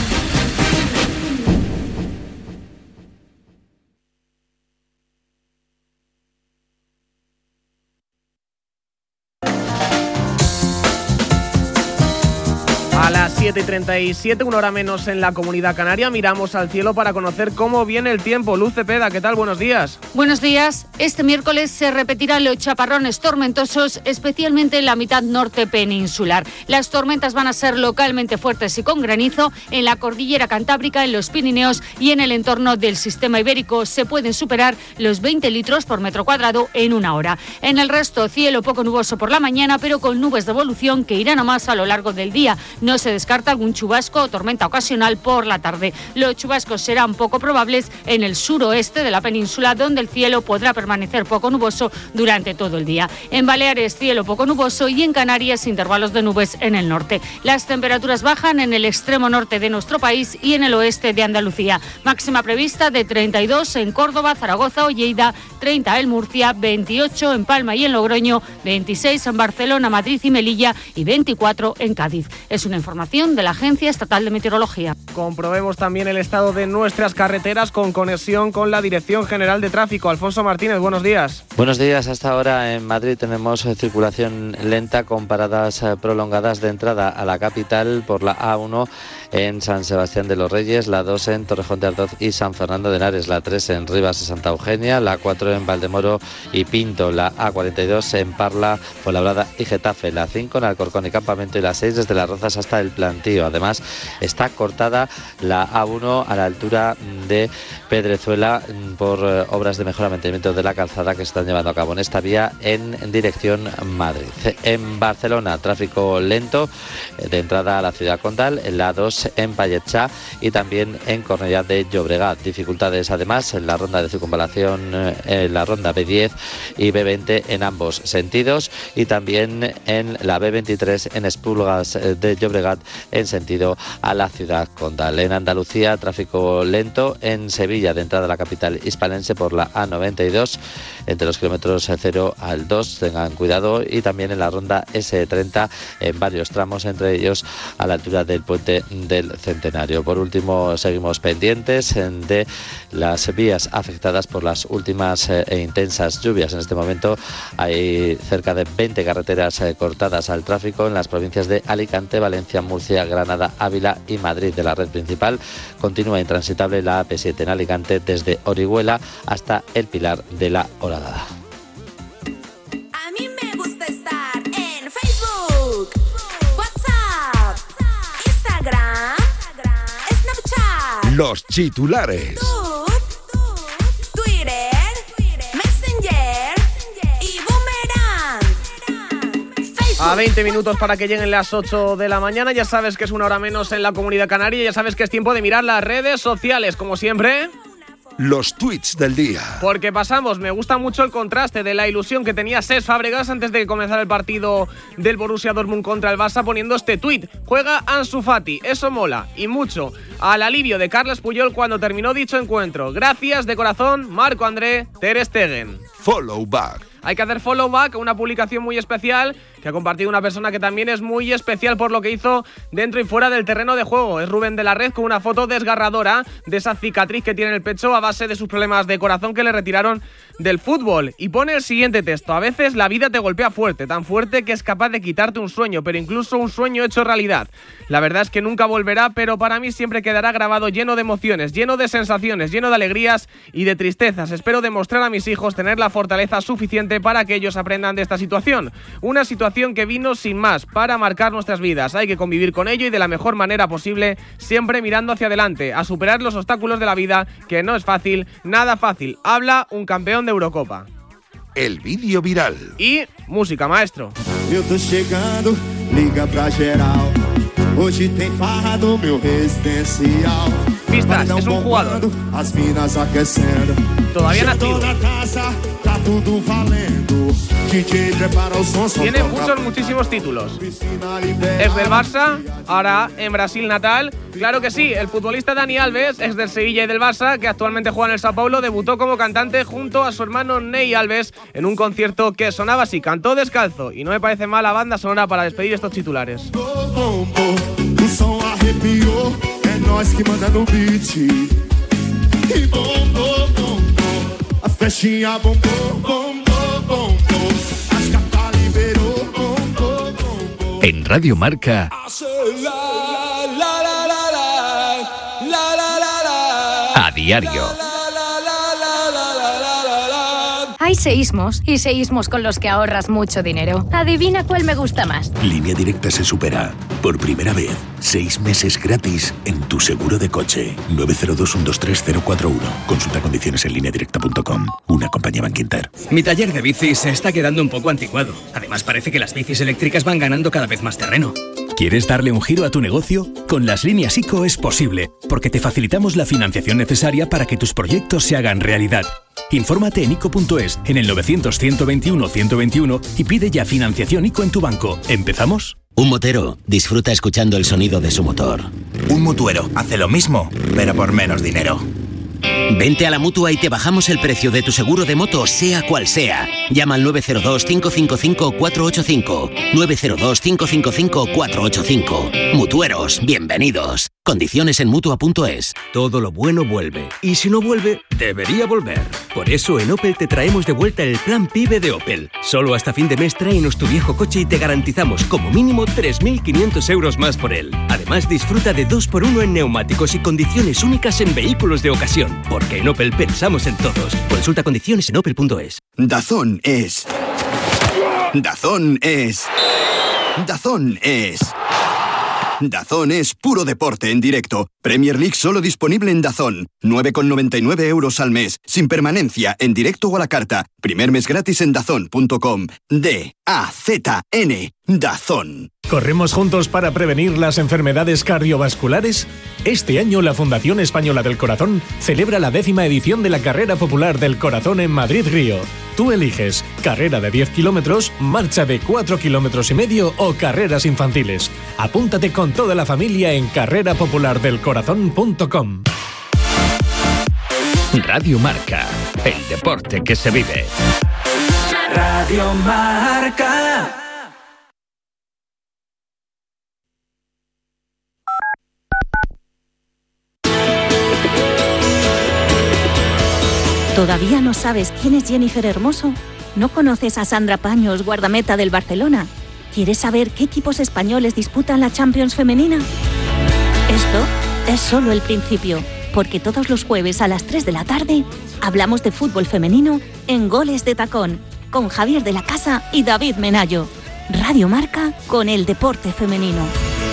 A las siete y treinta y siete, una hora menos en la Comunidad Canaria, miramos al cielo para conocer cómo viene el tiempo. Luz Cepeda, ¿qué tal? Buenos días. Buenos días. Este miércoles se repetirán los chaparrones tormentosos, especialmente en la mitad norte peninsular. Las tormentas van a ser localmente fuertes y con granizo en la cordillera cantábrica, en los Pirineos y en el entorno del sistema ibérico. Se pueden superar los veinte litros por metro cuadrado en una hora. En el resto, cielo poco nuboso por la mañana, pero con nubes de evolución que irán a más a lo largo del día. No se descarta algún chubasco o tormenta ocasional por la tarde. Los chubascos serán poco probables en el suroeste de la península, donde el cielo podrá permanecer poco nuboso durante todo el día. En Baleares, cielo poco nuboso y en Canarias, intervalos de nubes en el norte. Las temperaturas bajan en el extremo norte de nuestro país y en el oeste de Andalucía. Máxima prevista de treinta y dos en Córdoba, Zaragoza o Lleida, treinta en Murcia, veintiocho en Palma y en Logroño, veintiséis en Barcelona, Madrid y Melilla y veinticuatro en Cádiz. Es una información de la Agencia Estatal de Meteorología. Comprobemos también el estado de nuestras carreteras con conexión con la Dirección General de Tráfico. Alfonso Martínez, buenos días. Buenos días. Hasta ahora en Madrid tenemos circulación lenta con paradas prolongadas de entrada a la capital por la A uno en San Sebastián de los Reyes, la dos en Torrejón de Ardoz y San Fernando de Henares, la tres en Rivas de Santa Eugenia, la cuatro en Valdemoro y Pinto, la A cuarenta y dos en Parla, Fuenlabrada y Getafe, la cinco en Alcorcón y Campamento y la seis desde Las Rozas hasta el Plantío. Además, está cortada la A uno a la altura de Pedrezuela por obras de mejoramiento de la calzada que se están llevando a cabo en esta vía en, en dirección Madrid. En Barcelona, tráfico lento de entrada a la ciudad condal, en la A dos en Palletxá y también en Cornellà de Llobregat. Dificultades además en la ronda de circunvalación, en la ronda B diez y B veinte en ambos sentidos y también en la B veintitrés en Esplugas de Llobregat en sentido a la ciudad condal. En Andalucía, tráfico lento en Sevilla de entrada a la capital hispalense por la A noventa y dos entre los kilómetros cero al dos, tengan cuidado, y también en la ronda ese treinta en varios tramos, entre ellos a la altura del puente del Centenario. Por último, seguimos pendientes de las vías afectadas por las últimas e intensas lluvias. En este momento hay cerca de veinte carreteras cortadas al tráfico en las provincias de Alicante, Valencia, Murcia, Granada, Ávila y Madrid. De la red principal continúa intransitable la A P siete en Alicante desde Orihuela hasta el Pilar de la Horadada. A mí me gusta estar en Facebook, WhatsApp, Instagram, Snapchat, Los titulares. Twitter, Messenger y Boomerang. Facebook. A veinte minutos para que lleguen las ocho de la mañana. Ya sabes que es una hora menos en la Comunidad Canaria. Ya sabes que es tiempo de mirar las redes sociales, como siempre. Los tweets del día. Porque pasamos, me gusta mucho el contraste de la ilusión que tenía Cesc Fábregas antes de comenzar el partido del Borussia Dortmund contra el Barça, poniendo este tuit: juega Ansu Fati, eso mola, y mucho. Al alivio de Carles Puyol cuando terminó dicho encuentro. Gracias de corazón, Marc-André ter Stegen. Follow back. Hay que hacer follow back, una publicación muy especial que ha compartido una persona que también es muy especial por lo que hizo dentro y fuera del terreno de juego. Es Rubén de la Red con una foto desgarradora de esa cicatriz que tiene en el pecho a base de sus problemas de corazón que le retiraron del fútbol. Y pone el siguiente texto: a veces la vida te golpea fuerte, tan fuerte que es capaz de quitarte un sueño, pero incluso un sueño hecho realidad. La verdad es que nunca volverá, pero para mí siempre quedará grabado lleno de emociones, lleno de sensaciones, lleno de alegrías y de tristezas. Espero demostrar a mis hijos tener la fortaleza suficiente para que ellos aprendan de esta situación. Una situación que vino sin más, para marcar nuestras vidas. Hay que convivir con ello y de la mejor manera posible, siempre mirando hacia adelante, a superar los obstáculos de la vida, que no es fácil, nada fácil. Habla un campeón de Eurocopa. El vídeo viral. Y música, maestro. Eu tô chegando, liga pra geral. Hoje tem farra do meu residencial. Pistas, es un jugador. As minas aquecendo. Todavía nacido. Tá tudo valendo. D J prepara o som. Tiene muchos, muchísimos títulos. Es del Barça, ahora en Brasil natal. Claro que sí, el futbolista Dani Alves, ex del Sevilla y del Barça, que actualmente juega en el Sao Paulo, debutó como cantante junto a su hermano Ney Alves en un concierto que sonaba así, cantó descalzo, y no me parece mala banda sonora para despedir estos titulares. O som arrepiou, é nós que manda no beat. E bom, bom, bom, bom. A festinha bombou, bombou, bombou. As capas liberou, bombou, bombou. En Radio Marca. A diario. Hay seísmos y seísmos con los que ahorras mucho dinero. Adivina cuál me gusta más. Línea Directa se supera. Por primera vez, seis meses gratis en tu seguro de coche. nueve cero dos, uno dos tres, cero cuatro uno. Consulta condiciones en línea directa punto com. Una compañía Bankinter. Mi taller de bicis se está quedando un poco anticuado. Además, parece que las bicis eléctricas van ganando cada vez más terreno. ¿Quieres darle un giro a tu negocio? Con las líneas ICO es posible, porque te facilitamos la financiación necesaria para que tus proyectos se hagan realidad. Infórmate en ico punto es, en el novecientos, ciento veintiuno, ciento veintiuno y pide ya financiación ICO en tu banco. ¿Empezamos? Un motero disfruta escuchando el sonido de su motor. Un mutuero hace lo mismo, pero por menos dinero. Vente a la Mutua y te bajamos el precio de tu seguro de moto, sea cual sea. Llama al nueve cero dos, cinco cinco cinco, cuatro ocho cinco. nueve cero dos, cinco cinco cinco, cuatro ocho cinco. Mutueros, bienvenidos. Condiciones en Mutua punto es. Todo lo bueno vuelve. Y si no vuelve, debería volver. Por eso en Opel te traemos de vuelta el plan PIBE de Opel. Solo hasta fin de mes tráenos tu viejo coche y te garantizamos como mínimo tres mil quinientos euros más por él. Además, disfruta de dos por uno en neumáticos y condiciones únicas en vehículos de ocasión. Porque en Opel pensamos en todos. Consulta condiciones en opel punto es. Dazón es... Dazón es... Dazón es... Dazón es puro deporte en directo. Premier League solo disponible en Dazón. nueve con noventa y nueve euros al mes. Sin permanencia, en directo o a la carta. Primer mes gratis en dazón punto com. D A Z N. Dazón. ¿Corremos juntos para prevenir las enfermedades cardiovasculares? Este año la Fundación Española del Corazón celebra la décima edición de la Carrera Popular del Corazón en Madrid-Río. Tú eliges carrera de diez kilómetros, marcha de cuatro kilómetros y medio o carreras infantiles. Apúntate con toda la familia en carrera popular del corazón punto com. Radio Marca, el deporte que se vive. Radio Marca. ¿Todavía no sabes quién es Jennifer Hermoso? ¿No conoces a Sandra Paños, guardameta del Barcelona? ¿Quieres saber qué equipos españoles disputan la Champions femenina? Esto es solo el principio, porque todos los jueves a las tres de la tarde hablamos de fútbol femenino en Goles de Tacón, con Javier de la Casa y David Menayo. Radio Marca con el deporte femenino.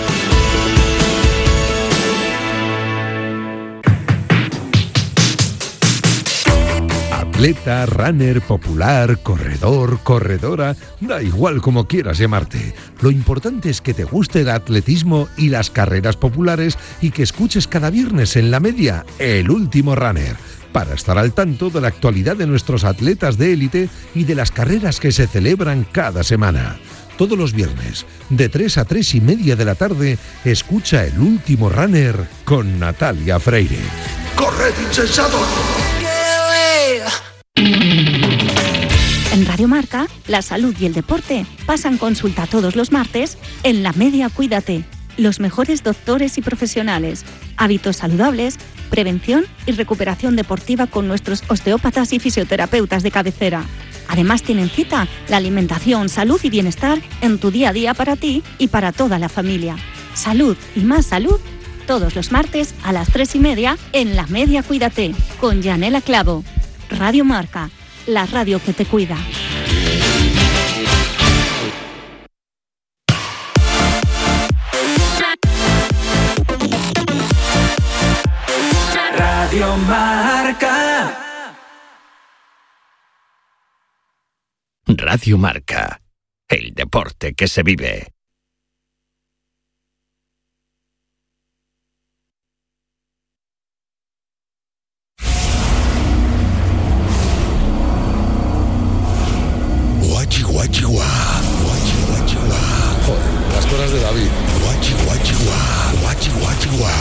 Atleta, runner, popular, corredor, corredora, da igual como quieras llamarte. Lo importante es que te guste el atletismo y las carreras populares y que escuches cada viernes en La Media El Último Runner, para estar al tanto de la actualidad de nuestros atletas de élite y de las carreras que se celebran cada semana. Todos los viernes, de tres a tres y media de la tarde, escucha El Último Runner con Natalia Freire. ¡Corred, insensatos! En Radio Radio Marca, la salud y el deporte pasan consulta todos los martes en La Media Cuídate. Los mejores doctores y profesionales, hábitos saludables, prevención y recuperación deportiva con nuestros osteópatas y fisioterapeutas de cabecera. Además tienen cita la alimentación, salud y bienestar en tu día a día para ti y para toda la familia. Salud y más salud todos los martes a las tres y media en La Media Cuídate con Yanela Clavo. Radio Marca, la radio que te cuida. Radio Marca. Radio Marca. El deporte que se vive. Guachi, guachi, guá. Guachi, guachi, guá. Joder, las cosas de David. Guachi, guachi, guá. Guachi, guachi, guá.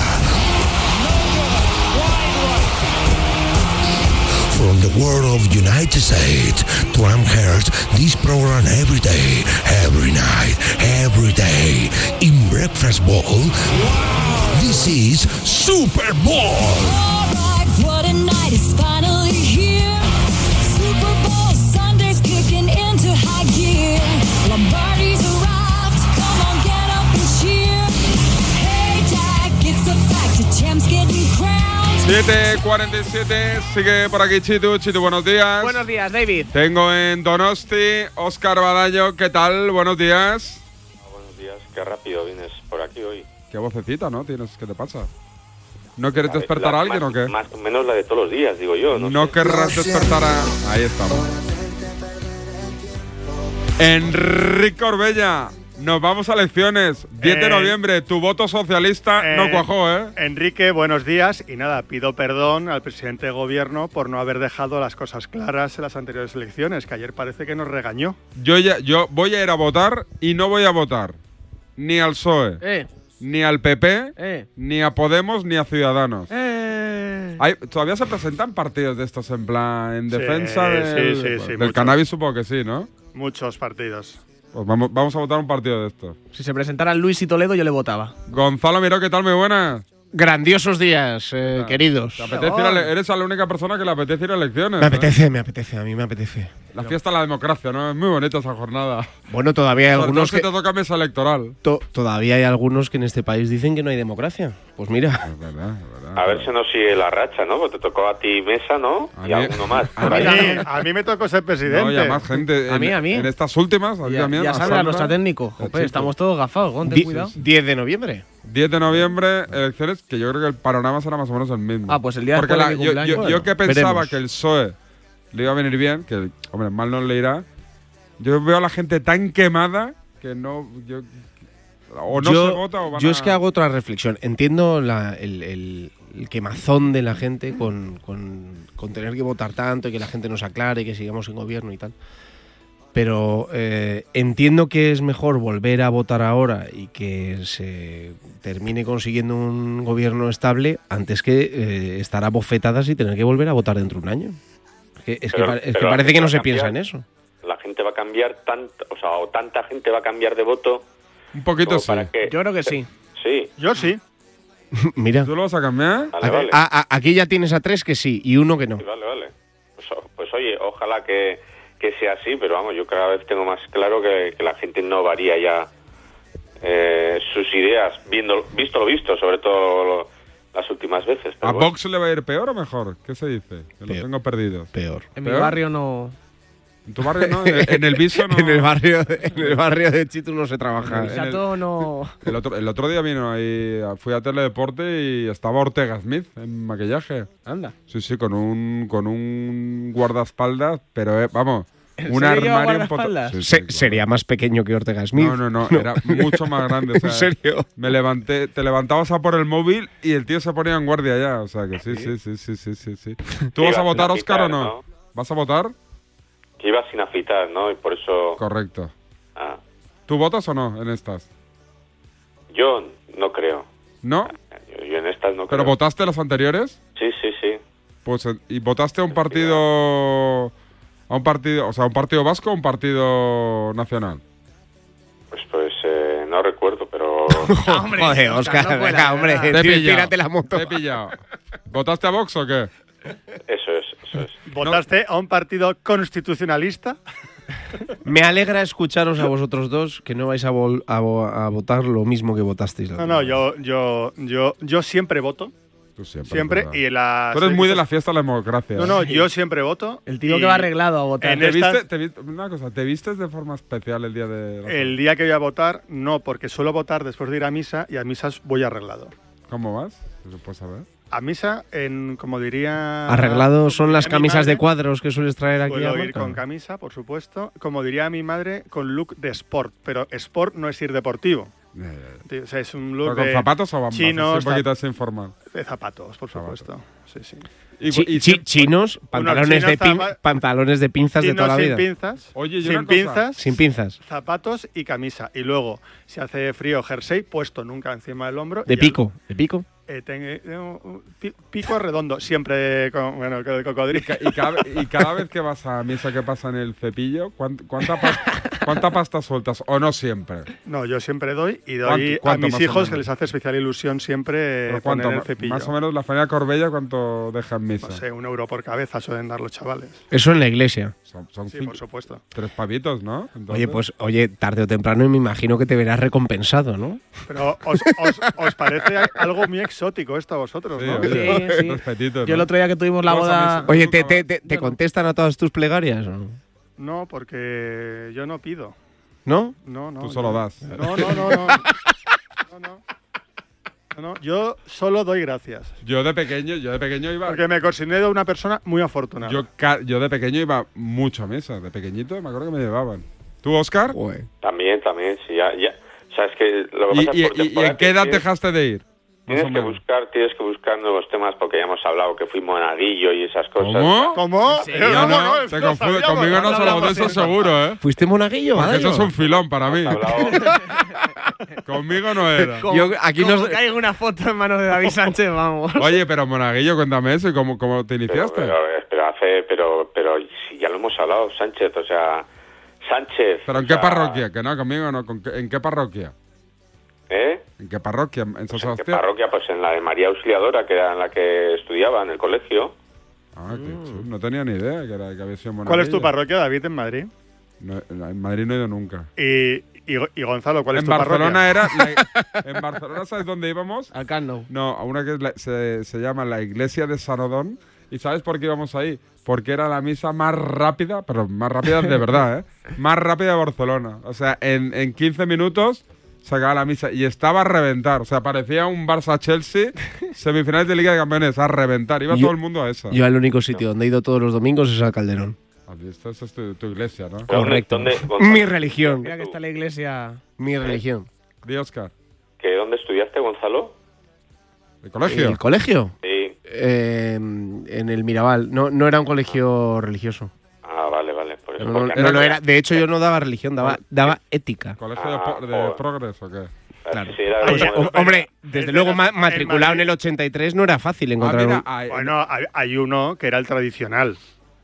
From the world of United States, Trump hears this program every day, every night, every day. In Breakfast Bowl, wow. This is Super Bowl. All right, what a night is finally here. Super Bowl Sunday's kicking into high gear. Lombardi's arrived, come on, get up and cheer. Hey Jack, it's a fact, the champ's getting crowned. siete cuarenta y siete, sigue por aquí Chitu. Chitu, buenos días. Buenos días, David. Tengo en Donosti Óscar Badaño, ¿qué tal? Buenos días. Ah, buenos días, qué rápido vienes por aquí hoy. Qué vocecita, ¿no? Tienes, ¿qué te pasa? ¿No quieres A ver, despertar la- a alguien más, o qué? Más o menos la de todos los días, digo yo. No, No sé. querrás despertar a... Ahí estamos. Enrique Orbella, nos vamos a elecciones. diez de Eh, noviembre, tu voto socialista no Eh, cuajó, ¿eh? Enrique, buenos días. Y nada, pido perdón al presidente de gobierno por no haber dejado las cosas claras en las anteriores elecciones, que ayer parece que nos regañó. Yo, ya, yo voy a ir a votar y no voy a votar ni al P S O E, Eh. ni al P P, Eh. ni a Podemos, ni a Ciudadanos. Eh. Hay- ¿Todavía se presentan partidos de estos en plan en Sí, defensa sí, del, sí, sí, del muchos. cannabis? Supongo que sí, ¿no? Muchos partidos. Pues vamos, vamos a votar un partido de estos. Si se presentaran Luis y Toledo, yo le votaba. Gonzalo Miró, ¿qué tal? Muy buenas. Grandiosos días, eh, Ah, queridos. ¿Te apetece ir a ele- eres la única persona que le apetece ir a elecciones. Me ¿eh? apetece, me apetece, a mí me apetece. La fiesta de la democracia, ¿no? Es muy bonita esa jornada. Bueno, todavía hay Sobre algunos todo si que te toca mesa electoral. to- todavía hay algunos que en este país dicen que no hay democracia. Pues mira. Es verdad, es verdad. A ver si nos sigue la racha, ¿no? Porque te tocó a ti mesa, ¿no? A y mí- alguno más. a por mí- ahí. A mí me tocó ser presidente. No, y a más gente. A en, mí, a mí. En estas últimas, a ti Ya, también. ya a Sandra, Sandra, nuestra técnico. a Jope, Chico. estamos todos gafados, Gon, ten Di- cuidado. diez de noviembre. diez de noviembre, elecciones, que yo creo que el panorama será más o menos el mismo. Ah, pues el día Porque después la- de mi yo, cumpleaños, yo, yo bueno, que pensaba veremos. que el P S O E le iba a venir bien, que, hombre, mal no le irá. Yo veo a la gente tan quemada que no. Yo, o no yo, se vota o van yo a. es que hago otra reflexión. Entiendo la- el, el- el quemazón de la gente con, con- con tener que votar tanto y que la gente nos aclare, que sigamos en gobierno y tal. Pero eh, entiendo que es mejor volver a votar ahora y que se termine consiguiendo un gobierno estable antes que eh, estar a bofetadas y tener que volver a votar dentro de un año. Es que, es que Pero- pare- es que pero la parece gente que no va a se piensa en cambiar. eso. La gente va a cambiar tanto, o sea, o tanta gente va a cambiar de voto. Un poquito como sí. para que- Yo creo que sí. Sí. Yo sí. Mira, ¿Tú lo vas a cambiar? Vale, a- vale. a- a- aquí ya tienes a tres que sí y uno que no. Sí, vale, vale. Pues, o- pues oye, ojalá que, que sea así, pero vamos, yo cada vez tengo más claro que, que la gente no varía ya eh, sus ideas, viendo, visto lo visto, sobre todo lo- las últimas veces. pero ¿A bueno. Vox le va a ir peor o mejor? ¿Qué se dice? Que lo Peor. tengo perdido. Peor. En mi ¿Peor? barrio no. ¿En tu barrio no? En el viso no. En el barrio, en el barrio de Chitu no se trabaja. En el- Chato no. El otro, el otro día vino ahí, fui a Teledeporte y estaba Ortega Smith en maquillaje. Anda. Sí, sí, con un con un guardaespaldas, pero eh, vamos, ¿En un serio lleva armario un poto- guardaespaldas? Sí, sí, Se- claro. Sería más pequeño que Ortega Smith. No, no, no, era mucho más grande. o sea, ¿En serio? Me levanté, te levantabas a por el móvil y el tío se ponía en guardia ya. O sea que sí, sí, sí, sí, sí, sí. sí. ¿Tú Sí, vas a vas votar, sin Óscar, o afitar, no? ¿no? ¿Vas a votar? Que iba sin afitar, ¿no? Y por eso... Correcto. Ah, ¿Tú votas o no en estas? yo no creo. ¿No? Yo, yo en estas no ¿Pero creo. votaste las anteriores? Sí, sí, sí. Pues, eh, ¿y votaste a un partido ¿A un partido, o sea, un partido vasco o un partido nacional? Pues, pues eh, no recuerdo, pero... hombre, Joder, Óscar, no puede, venga, hombre, Te he tí- pillado, tírate la moto. te he pillado. ¿Votaste a Vox o qué? Eso es, eso es. ¿Votaste a un partido constitucionalista? Me alegra escucharos a vosotros dos que no vais a, vol- a, vo- a votar lo mismo que votasteis. la No, otra no, vez. yo, yo, yo, yo siempre voto. Tú siempre. Siempre. ¿verdad? Y en las... Tú eres muy de la fiesta de la democracia. No, ¿eh? no, yo siempre voto. El tío y que va arreglado a votar. en ¿Te estas- viste, te vi- una cosa, ¿te vistes de forma especial el día de la El día que voy a votar, no, porque suelo votar después de ir a misa y a misas voy arreglado. ¿Cómo vas? ¿Se puede saber? A misa, en, como diría... Arreglado son como las diría mi camisas de madre, cuadros que sueles traer aquí a Suelo ir Marca. con camisa, por supuesto. Como diría mi madre, con look de sport. Pero sport no es ir deportivo. O sea, es un look ¿Pero con de zapatos o bambas? chinos, Así un poquito así informal. de zapatos, por supuesto. Sí, sí. Y- Chi- y chi- siempre- chinos, pantalones, chinos, de pin- zapa- pantalones de pinzas de Chinos toda la sin vida. pinzas, Oye, y sin una cosa. pinzas, Sin pinzas. zapatos y camisa. Y luego, si hace frío, jersey puesto nunca encima del hombro. De y pico, de pico. Eh, ten- eh, un pi- pico redondo, siempre con, bueno, con el cocodrilo. Y cada, y cada vez que vas a misa que pasa en el cepillo, ¿cuánta, cuánta, pas- cuánta pasta sueltas? ¿O no siempre? No, yo siempre doy y ¿Cuánto- doy a cuánto mis más o hijos menos? que les hace especial ilusión siempre ¿Pero eh, cuánto? poner el cepillo. Más o menos la familia Corbella, ¿cuánto deja en misa? No sé, un euro por cabeza suelen dar los chavales. Eso en la iglesia. Son, son Sí, cinco- por supuesto. tres pavitos, ¿no? Oye, Entonces- pues, oye, tarde o temprano me imagino que te verás recompensado, ¿no? Pero os, os- os parece algo muy exótico esto a vosotros, Sí, ¿no? oye, Sí, sí. respetito, Yo el ¿no? otro día que tuvimos la Vamos a boda... misa. Oye, ¿te, te, te, te contestan a todas tus plegarias o no? No, porque yo no pido. ¿No? No, no. Tú solo yo- das. No, no, no, no. No, no. No, no, yo solo doy gracias. Yo de pequeño, yo de pequeño iba. Porque me considero una persona muy afortunada. Yo, ca- yo de pequeño iba mucho a misa. De pequeñito me acuerdo que me llevaban. ¿Tú, Óscar? También, también, sí, ya, ya. O sea, es que lo que ¿Y, pasa y- es por y- y temporada en qué edad tienes- dejaste de ir? Más Tienes o que menos. buscar, tienes que buscar nuevos temas porque ya hemos hablado que fui monaguillo y esas cosas. ¿Cómo? ¿Cómo? Sí, no, no, te confunde- conmigo no solo de eso seguro, ¿eh? ¿Fuiste monaguillo? Porque Adallo? eso es un filón para mí. Conmigo no era. Como, Yo aquí como nos- caiga una foto en manos de David Sánchez, vamos. Oye, pero Monaguillo, cuéntame eso y cómo, cómo te Pero, iniciaste. pero, pero hace, pero, pero si ya lo hemos hablado, Sánchez, o sea, Sánchez. ¿Pero en o qué sea, parroquia? Que no, conmigo no. ¿con qué- ¿En qué parroquia? ¿Eh? ¿En qué parroquia? ¿En San ¿En qué Sebastián? parroquia? Pues en la de María Auxiliadora, que era en la que estudiaba en el colegio. Ah, qué chulo. No tenía ni idea que, era, que había sido Monaguillo. ¿Cuál es tu parroquia, David, en Madrid? No, en Madrid no he ido nunca. Y, y, y Gonzalo, ¿cuál es En tu Barcelona parroquia? era. la- en Barcelona, ¿sabes dónde íbamos? Al Camp Nou. No, a una que es la- se, se llama la Iglesia de San Odón. ¿Y sabes por qué íbamos ahí? Porque era la misa más rápida, pero más rápida de verdad, ¿eh? Más rápida de Barcelona. O sea, en, en quince minutos se acaba la misa. Y estaba a reventar. O sea, parecía un Barça-Chelsea, semifinales de Liga de Campeones, a reventar. Iba Yo- todo el mundo a esa. Yo el único sitio donde he ido todos los domingos es al Calderón. ¿Has visto? Esa es tu, tu iglesia, ¿no? Correcto. ¿Dónde- dónde- Mi religión. Mira que está la iglesia... Mi religión. Di, Óscar. ¿Que dónde estudiaste, Gonzalo? ¿El colegio? ¿El colegio? Sí. Eh, en el Mirabal. No, no era un colegio religioso. Ah, vale, vale. Por eso, No, no, porque no no- lo era. De hecho, yo no daba religión, daba, daba ética. ¿Colegio de, Ah, po- de joder. progres o qué? Claro. Sí, era de- Pues, hom- hombre, Es desde de luego las- ma- en matriculado en Madrid. el ochenta y tres no era fácil Ah, encontrar mira, un... hay- Bueno, hay, hay uno que era el tradicional,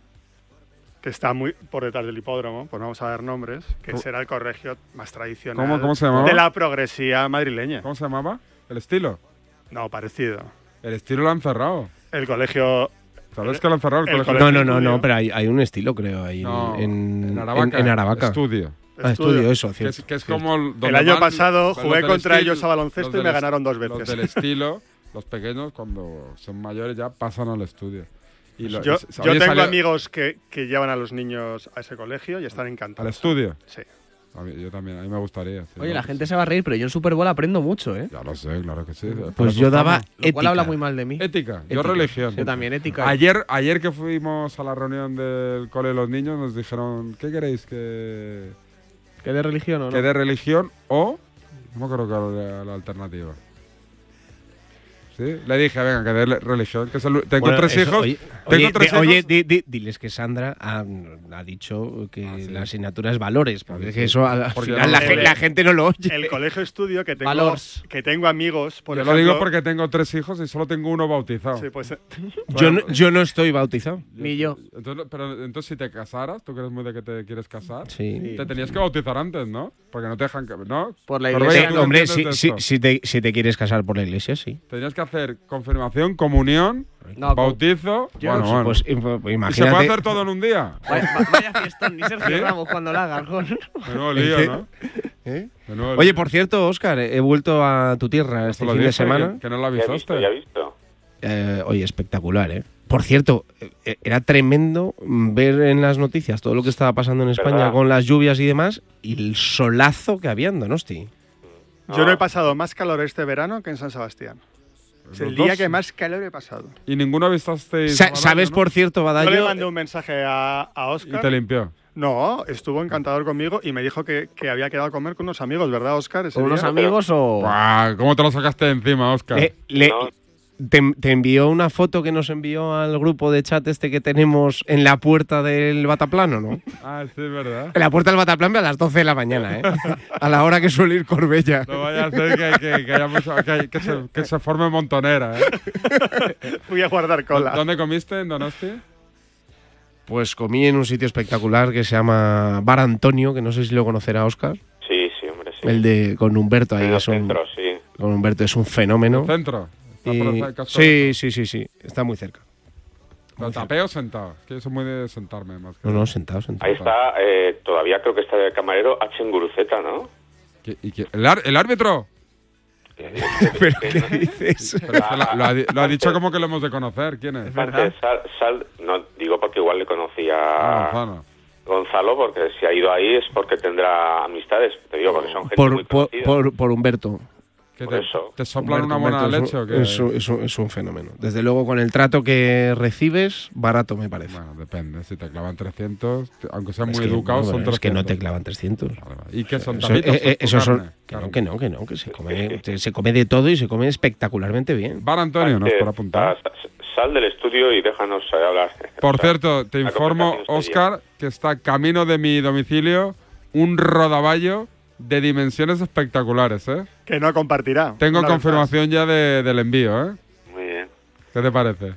que está muy por detrás del hipódromo, pues no vamos a dar nombres, que ¿Cómo? será el colegio más tradicional ¿Cómo- cómo se llamaba? de la progresía madrileña. ¿Cómo se llamaba? ¿El estilo? No, parecido. El estilo lo han cerrado. El colegio... ¿Sabes que lo han cerrado el, El colegio? No, no, no, estudio. no, pero hay, hay un estilo, creo, ahí en- No, en, en Aravaca. en- en Aravaca. Estudio. Ah, estudio, eso, Que cierto. es, que es cierto. como el, donde El año van pasado los jugué del contra estilo- ellos a baloncesto los y me del ganaron dos Los veces. del estilo, los pequeños, cuando son mayores ya pasan al estudio. Y lo- Yo, y- yo oye, tengo salió- amigos que, que llevan a los niños a ese colegio y están encantados. ¿Al estudio? Sí. A mí- yo también, a mí me gustaría. sí, Oye, ¿no? la gente se va a reír, pero yo en Super Bowl aprendo mucho, ¿eh? Ya lo sé, claro que sí. Para Pues eso yo daba estamos. Lo cual ética. habla muy mal de mí. Ética, yo Ética. religión. Yo también, ética. Ayer, ayer que fuimos a la reunión del cole de los niños nos dijeron, ¿qué queréis? ¿Que, ¿Que de religión o no? que de religión o...? No me acuerdo cuál era la alternativa. Sí, le dije, venga, que dé religión. Que tengo Bueno, tres eso, hijos. Oye, tengo oye, tres de- hijos. oye, di- di- diles que Sandra ha, ha dicho que Ah, sí. la asignatura es valores, porque Sí, es que sí. eso al Porque final no la, lo gen- lee. la gente no lo oye. El colegio estudio que tengo, Valors. que tengo amigos, por Yo ejemplo. lo digo porque tengo tres hijos y solo tengo uno bautizado. Sí, pues, eh, Yo no, yo no estoy bautizado. Ni yo. Entonces, pero entonces si te casaras, tú que eres muy de que te quieres casar, Sí. te tenías que bautizar antes, ¿no? Porque no te dejan, que- ¿no? Por la Corbella, iglesia. ¿tú qué Hombre, entiendes si, de si, esto? si, te, si te quieres casar por la iglesia, sí. Tenías que hacer confirmación, comunión, No, bautizo. Yo, bueno, bueno. pues, im- pues, ¿Y se imagínate. puede hacer todo en un día? Vaya, va- vaya fiestón, ni Sergio ¿Sí? Ramos cuando la haga. Con... Menudo lío, ¿no? ¿Eh? Menudo Oye, lío. por cierto, Óscar, he vuelto a tu tierra este Te lo fin de dije, semana. Que, que no la Ya he visto, avisaste. ya he visto. Eh, oye, espectacular, ¿eh? Por cierto, eh, era tremendo ver en las noticias todo lo que estaba pasando en España ¿Verdad? con las lluvias y demás y el solazo que había en Donosti. yo no he pasado más calor este verano que en San Sebastián. Es el Los día dos. que más calor he pasado. Y ninguno avisasteis. Sa- a Badallo, ¿Sabes, ¿no? por cierto, Yo le Badallo? mandé un mensaje a, a Y Óscar. te limpió. No, estuvo encantador conmigo y me dijo que, que había quedado a comer con unos amigos, ¿verdad, Óscar? ese ¿Con unos día? amigos o...? Buah, ¿cómo te lo sacaste de encima, Óscar? Eh, le- No. te, te envió una foto que nos envió al grupo de chat este que tenemos en la puerta del Bataplano, ¿no? Ah, sí, es verdad. En la puerta del Bataplano a las doce de la mañana, ¿eh? A la hora que suele ir Corbella. No vaya a ser que, que, que, haya mucho- que, que se, que se forme montonera, ¿eh? Fui a guardar cola. ¿Dónde comiste? ¿En Donosti? Pues comí en un sitio espectacular que se llama Bar Antonio, que no sé si lo conocerá Óscar. Sí, sí, hombre, sí. El de con Humberto ahí En el es un, centro, sí. con Humberto es un fenómeno. ¿Centro? Está Y- por el casco sí, sí, sí, sí, está muy cerca. ¿Pero tapeo o sentado? Es que yo soy muy de sentarme más que No, no, sentado, sentado. Ahí está, eh, todavía creo que está de camarero H. Nguruceta, ¿no? ¿Qué- y qué- ¿El, ar- el árbitro? ¿Pero qué dices? Pero es que lo, lo ha, di- lo ha dicho como que lo hemos de conocer. ¿Quién es? Antes, Sal, Sal- no digo porque igual le conocía Ah, a Gonzalo. Gonzalo, porque si ha ido ahí es porque tendrá amistades, te digo, porque son gente muy Por, por, conocida. por, por Humberto. ¿Qué Por te, eso. ¿Te soplan Humberto, una buena Humberto leche es, o qué? un- es, un- es un- es un fenómeno. Desde luego, con el trato que recibes, barato me parece. Bueno, depende. Si te clavan trescientos, te- aunque sean Es muy que, educados, no, son es que no te trescientos. clavan trescientos. Vale, vale. ¿Y qué son Eso, tapitos? eh, eh, o esos son, carne? que Carne. no, que no, que no, que se come, se, se come de todo y se come espectacularmente bien. Bar Antonio, ¿no? Antes, Por apuntar. sa- sa- Sal del estudio y déjanos eh, hablar. Por O sea, cierto, te la informo, conversación está Óscar, que está camino de mi domicilio un rodaballo de dimensiones espectaculares, ¿eh? Que no compartirá. Tengo Una vez confirmación ya de- del envío, ¿eh? Muy bien. ¿Qué te parece?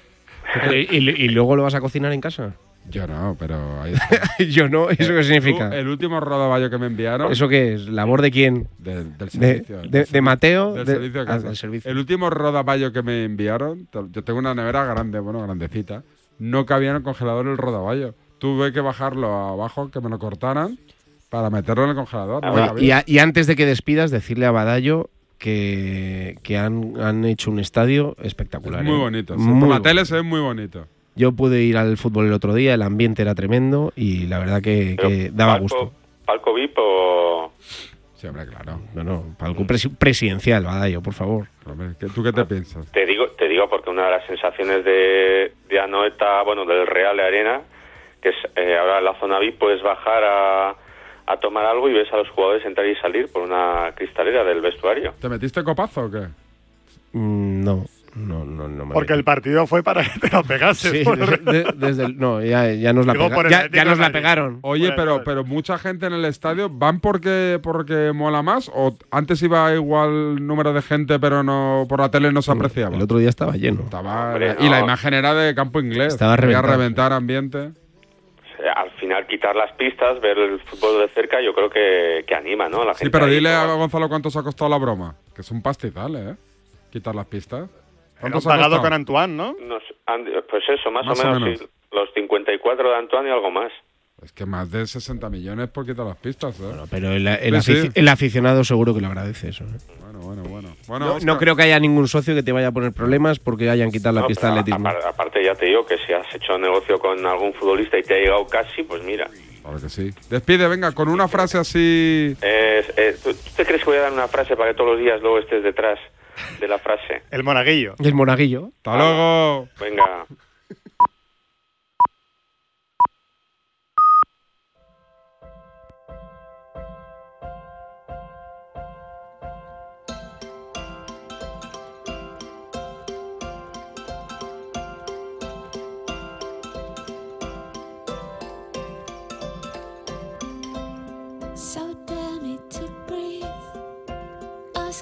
¿Y, y- y luego lo vas a cocinar en casa? Yo no, pero ahí está. Yo no, ¿eso qué significa? Tú, el último rodaballo que me enviaron. ¿Eso qué es? ¿Labor de quién? Del, del De, servicio. de- del de servicio- Mateo. Del de- servicio de ah, casa. del servicio. El último rodaballo que me enviaron, te- yo tengo una nevera grande, bueno, grandecita. No cabía en el congelador el rodaballo. Tuve que bajarlo abajo, que me lo cortaran, para meterlo en el congelador. No Oye, cabía. y, a- y antes de que despidas, decirle a Badallo que, que han, han hecho un estadio espectacular. Es muy ¿eh? bonito. sí. Muy Por la bonito. tele se ve muy bonito. Yo pude ir al fútbol el otro día, el ambiente era tremendo y la verdad que, Pero, que daba palco- gusto. ¿Palco V I P o...? Sí, hombre, claro. No, no, palco presi- presidencial, Badallo, por favor. Hombre, ¿qué- ¿Tú qué te piensas? Te digo, te digo porque una de las sensaciones de, de Anoeta, bueno, del Real de Arena, que es eh, ahora en la zona V I P puedes bajar a, a tomar algo y ves a los jugadores entrar y salir por una cristalera del vestuario. ¿Te metiste copazo o qué? Mm, no, no, no, no me Porque el partido fue para que te lo pegases. Sí, por- de- de- desde el- no, ya, ya nos la, Digo, pega- por el ya, Atlético ya de nos la Madrid. pegaron. Oye, Bueno, pero, bueno. pero mucha gente en el estadio, ¿van porque, porque mola más? ¿O antes iba igual número de gente, pero no por la tele no se apreciaba? El otro día estaba lleno. Estaba, Hombre, y la no. imagen era de campo inglés. Estaba Quería reventado. reventar ambiente. O sea, al final quitar las pistas, ver el fútbol de cerca, yo creo que, que anima, ¿no? La Sí, gente pero ahí, dile a ¿no? Gonzalo cuánto se ha costado la broma. Que es un pastizal, ¿eh? Quitar las pistas. ¿Cuánto Hemos se ha pagado costado? con Antoine, ¿no? Nos han- pues eso, más, Más o o menos, menos. sí, los cincuenta y cuatro de Antoine y algo más. Es que más de sesenta millones por quitar las pistas, ¿eh? Bueno, pero el, el Sí, afici- sí. el aficionado seguro que lo agradece eso. ¿eh? Bueno, bueno, bueno. bueno No, Óscar, no creo que haya ningún socio que te vaya a poner problemas porque hayan quitado la No, pista de pero atletismo. apar- aparte ya te digo que si has hecho negocio con algún futbolista y te ha llegado casi, pues mira. Claro que sí. Despide, venga, con una frase así. Es- eh, ¿tú, tú te crees que voy a dar una frase para que todos los días luego estés detrás de la frase? El monaguillo. El monaguillo. ¡Hasta luego! Venga.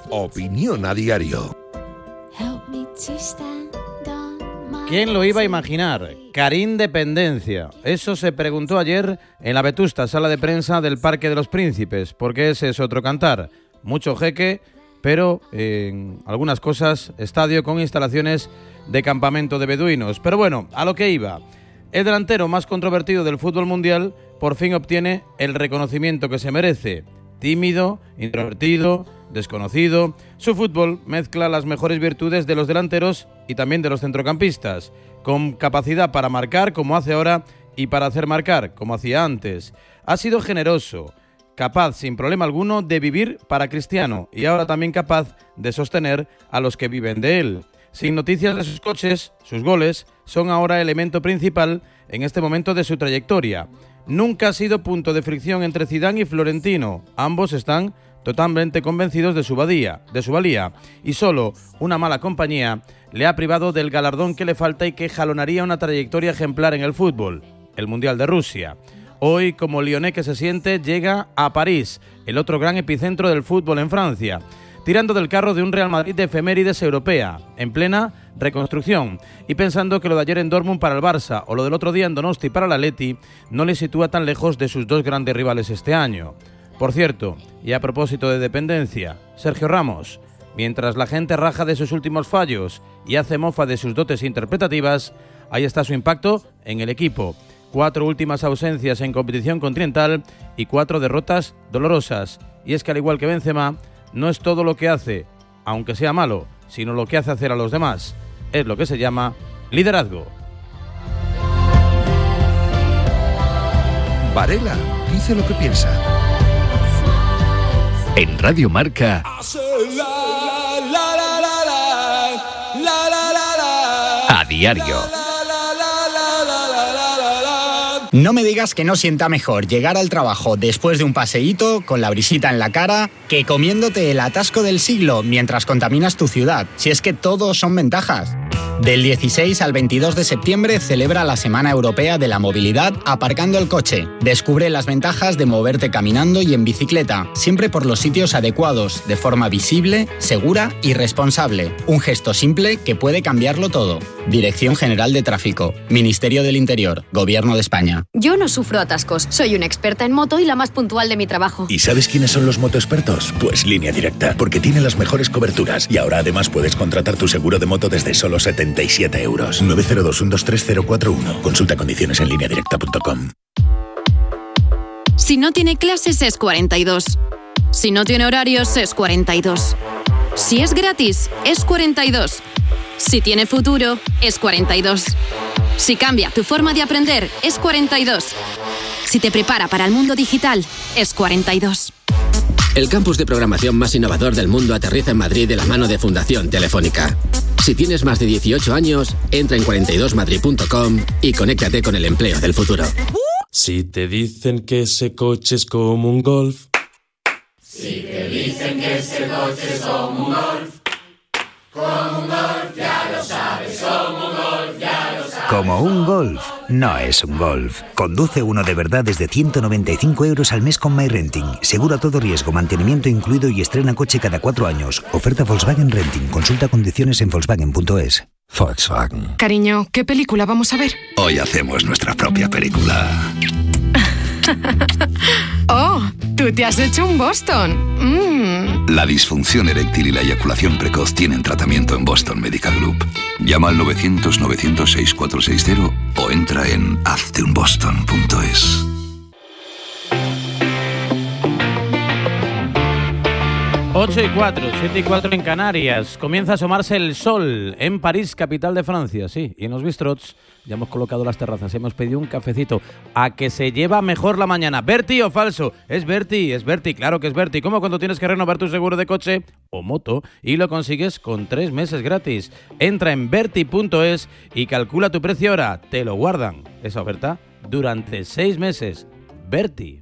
Opinión a diario. ¿Quién lo iba a imaginar? Karim Dependencia. Eso se preguntó ayer en la vetusta sala de prensa del Parque de los Príncipes, porque ese es otro cantar. Mucho jeque, pero en algunas cosas estadio con instalaciones de campamento de beduinos. Pero bueno, a lo que iba. El delantero más controvertido del fútbol mundial por fin obtiene el reconocimiento que se merece. Tímido, introvertido, desconocido, su fútbol mezcla las mejores virtudes de los delanteros y también de los centrocampistas, con capacidad para marcar como hace ahora y para hacer marcar como hacía antes. Ha sido generoso, capaz sin problema alguno de vivir para Cristiano y ahora también capaz de sostener a los que viven de él. Sin noticias de sus coches, sus goles son ahora elemento principal en este momento de su trayectoria. Nunca ha sido punto de fricción entre Zidane y Florentino. Ambos están totalmente convencidos de su valía, de su valía, y solo una mala compañía le ha privado del galardón que le falta y que jalonaría una trayectoria ejemplar en el fútbol, el Mundial de Rusia. Hoy, como Lyonnais que se siente, llega a París, el otro gran epicentro del fútbol en Francia, tirando del carro de un Real Madrid de efemérides europea, en plena reconstrucción, y pensando que lo de ayer en Dortmund para el Barça o lo del otro día en Donosti para el Atleti no le sitúa tan lejos de sus dos grandes rivales este año. Por cierto, y a propósito de dependencia, Sergio Ramos, mientras la gente raja de sus últimos fallos y hace mofa de sus dotes interpretativas, ahí está su impacto en el equipo. Cuatro últimas ausencias en competición continental y cuatro derrotas dolorosas. Y es que al igual que Benzema, no es todo lo que hace, aunque sea malo, sino lo que hace hacer a los demás. Es lo que se llama liderazgo. Varela dice lo que piensa. En Radio Marca, a diario. No me digas que no sienta mejor llegar al trabajo después de un paseíto con la brisita en la cara que comiéndote el atasco del siglo mientras contaminas tu ciudad. Si es que todos son ventajas. Del dieciséis al veintidós de septiembre celebra la Semana Europea de la Movilidad aparcando el coche. Descubre las ventajas de moverte caminando y en bicicleta, siempre por los sitios adecuados, de forma visible, segura y responsable. Un gesto simple que puede cambiarlo todo. Dirección General de Tráfico, Ministerio del Interior, Gobierno de España. Yo no sufro atascos, soy una experta en moto y la más puntual de mi trabajo. ¿Y sabes quiénes son los motoexpertos? Pues Línea Directa, porque tiene las mejores coberturas y ahora además puedes contratar tu seguro de moto desde solo setenta y siete euros. nueve cero dos uno dos tres cero cuatro uno. Consulta condiciones en línea directa punto com. Si no tiene clases es cuarenta y dos. Si no tiene horarios es cuarenta y dos. Si es gratis es cuarenta y dos. Si tiene futuro es cuarenta y dos. Si cambia tu forma de aprender es cuarenta y dos. Si te prepara para el mundo digital es cuarenta y dos. El campus de programación más innovador del mundo aterriza en Madrid de la mano de Fundación Telefónica. Si tienes más de dieciocho años, entra en cuarenta y dos madrid punto com y conéctate con el empleo del futuro. Si te dicen que ese coche es como un Golf. Si te dicen que ese coche es como un Golf. Como un Golf, ya lo sabes, como un Golf, ya lo sabes. Como un Golf, no es un Golf. Conduce uno de verdad desde ciento noventa y cinco euros al mes con MyRenting. Seguro a todo riesgo, mantenimiento incluido y estrena coche cada cuatro años. Oferta Volkswagen Renting. Consulta condiciones en volkswagen punto es. Volkswagen. Cariño, ¿qué película vamos a ver? Hoy hacemos nuestra propia película. Oh, tú te has hecho un Boston. Mm. La disfunción eréctil y la eyaculación precoz tienen tratamiento en Boston Medical Group. Llama al novecientos novecientos sesenta y cuatro sesenta o entra en hazte un boston punto es. ocho y cuatro, siete y cuatro en Canarias. Comienza a asomarse el sol en París, capital de Francia, sí. Y en los bistrots ya hemos colocado las terrazas, hemos pedido un cafecito. A que se lleva mejor la mañana. ¿Berti o falso? Es Berti, es Berti, claro que es Berti. Como cuando tienes que renovar tu seguro de coche o moto y lo consigues con tres meses gratis. Entra en berti punto es y calcula tu precio ahora. Te lo guardan, esa oferta, durante seis meses. Berti.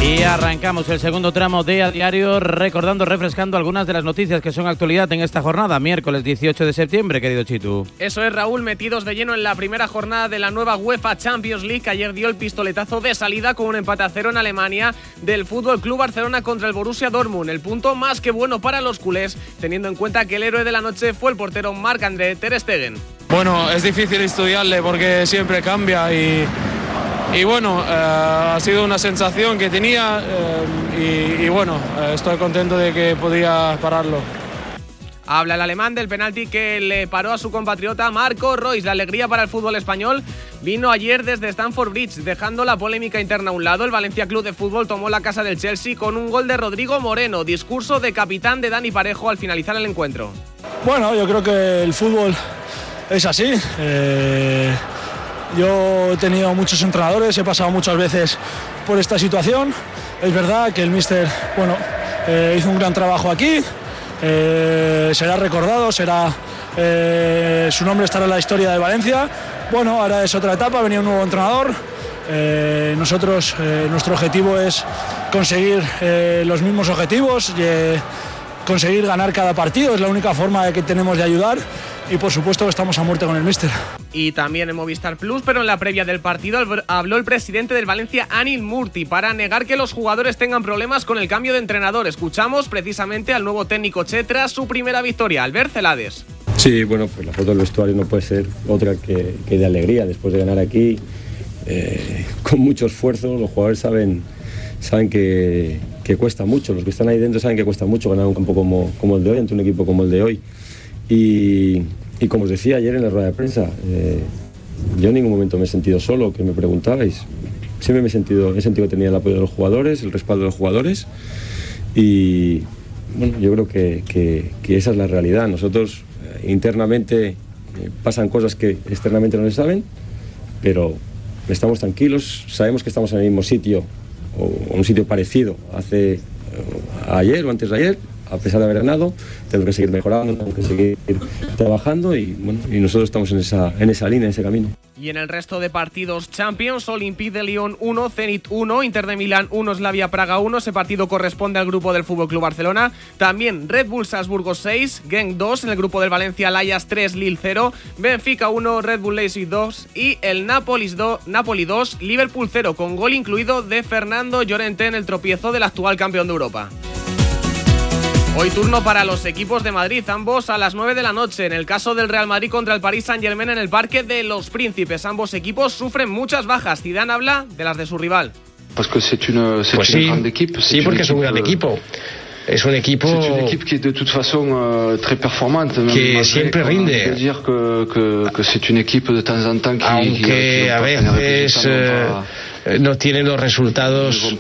Y arrancamos el segundo tramo de A Diario, recordando, refrescando algunas de las noticias que son actualidad en esta jornada, miércoles dieciocho de septiembre, querido Chitu. Eso es, Raúl, metidos de lleno en la primera jornada de la nueva UEFA Champions League, que ayer dio el pistoletazo de salida con un empate a cero en Alemania del Fútbol Club Barcelona contra el Borussia Dortmund. El punto más que bueno para los culés, teniendo en cuenta que el héroe de la noche fue el portero Marc-André ter Stegen. Bueno, es difícil estudiarle porque siempre cambia y... Y bueno, eh, ha sido una sensación que tenía eh, y, y bueno, eh, estoy contento de que podía pararlo. Habla el alemán del penalti que le paró a su compatriota Marco Reus. La alegría para el fútbol español vino ayer desde Stamford Bridge, dejando la polémica interna a un lado. El Valencia Club de Fútbol tomó la casa del Chelsea con un gol de Rodrigo Moreno. Discurso de capitán de Dani Parejo al finalizar el encuentro. Bueno, yo creo que el fútbol es así. Eh... Yo he tenido muchos entrenadores, he pasado muchas veces por esta situación. Es verdad que el míster, bueno, eh, hizo un gran trabajo aquí, eh, será recordado, será, eh, su nombre estará en la historia de Valencia. Bueno, ahora es otra etapa, venía un nuevo entrenador. Eh, nosotros, eh, nuestro objetivo es conseguir eh, los mismos objetivos, eh, conseguir ganar cada partido, es la única forma que tenemos de ayudar. Y por supuesto que estamos a muerte con el míster. Y también en Movistar Plus, pero en la previa del partido habló el presidente del Valencia, Anil Murti, para negar que los jugadores tengan problemas con el cambio de entrenador. Escuchamos precisamente al nuevo técnico che tras su primera victoria, Albert Celades. Sí, bueno, pues la foto del vestuario no puede ser otra que, que de alegría después de ganar aquí, eh, con mucho esfuerzo. Los jugadores saben, saben que, que cuesta mucho, los que están ahí dentro saben que cuesta mucho ganar un campo como, como el de hoy, ante un equipo como el de hoy. Y, y como os decía ayer en la rueda de prensa, eh, yo en ningún momento me he sentido solo, que me preguntabais. Siempre me he sentido, he sentido que tenía el apoyo de los jugadores, el respaldo de los jugadores. Y bueno, yo creo que, que, que esa es la realidad. Nosotros eh, internamente eh, pasan cosas que externamente no se saben, pero estamos tranquilos, sabemos que estamos en el mismo sitio o en un sitio parecido hace eh, ayer o antes de ayer. A pesar de haber ganado, tenemos que seguir mejorando, tenemos que seguir trabajando y, bueno, y nosotros estamos en esa, en esa línea, en ese camino. Y en el resto de partidos Champions, Olympique de Lyon uno, Zenit uno, Inter de Milán uno, Slavia Praga uno. Ese partido corresponde al grupo del F C Barcelona. También Red Bull Salzburgo seis, Genk dos. En el grupo del Valencia, Ajax tres, Lille cero, Benfica uno, Red Bull Leipzig dos y el Nápoles dos, Napoli dos, Liverpool cero, con gol incluido de Fernando Llorente en el tropiezo del actual campeón de Europa. Hoy turno para los equipos de Madrid, ambos a las nueve de la noche. En el caso del Real Madrid contra el Paris Saint-Germain en el Parque de los Príncipes. Ambos equipos sufren muchas bajas. Zidane habla de las de su rival. Pues sí, sí, porque es un gran equipo. Es un equipo que siempre rinde. Aunque a veces no tiene los resultados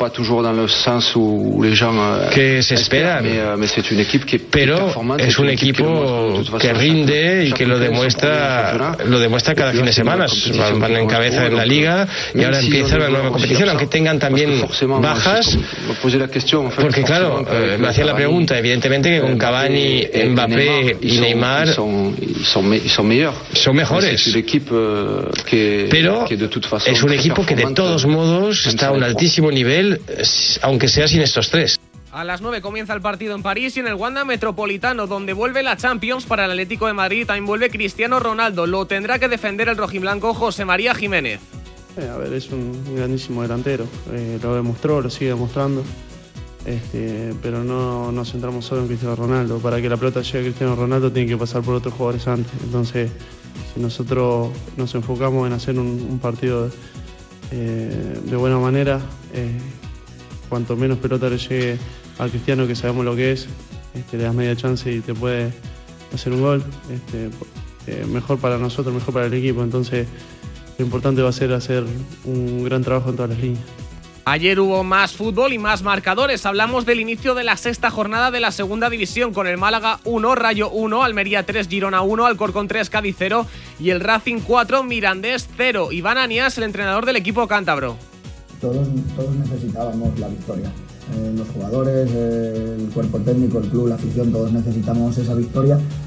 que se esperan, pero es un equipo que rinde y que lo demuestra lo demuestra cada fin de semana. Van en cabeza en la Liga y ahora empieza una nueva competición, aunque tengan también bajas, porque claro, eh, me hacía la pregunta, evidentemente que con Cavani, Mbappé y Neymar son mejores, pero es un equipo que de todos modos está a un altísimo nivel, aunque sea sin estos tres. A las nueve comienza el partido en París y en el Wanda Metropolitano, donde vuelve la Champions para el Atlético de Madrid. También vuelve Cristiano Ronaldo. Lo tendrá que defender el rojiblanco José María Jiménez. Eh, a ver, es un grandísimo delantero. Eh, lo demostró, lo sigue demostrando. Este, pero no nos centramos solo en Cristiano Ronaldo. Para que la pelota llegue a Cristiano Ronaldo tiene que pasar por otros jugadores antes. Entonces, si nosotros nos enfocamos en hacer un, un partido eh, de buena manera, eh, cuanto menos pelota le llegue a Cristiano, que sabemos lo que es, este, le das media chance y te puede hacer un gol. Este, eh, mejor para nosotros, mejor para el equipo. Entonces, lo importante va a ser hacer un gran trabajo en todas las líneas. Ayer hubo más fútbol y más marcadores. Hablamos del inicio de la sexta jornada de la segunda división, con el Málaga uno, Rayo uno, Almería tres, Girona uno, Alcorcón tres, Cádiz cero y el Racing cuatro, Mirandés cero. Iván Anias, el entrenador del equipo cántabro. Todos, todos necesitábamos la victoria. Eh, los jugadores, eh, el cuerpo técnico, el club, la afición, todos necesitamos esa victoria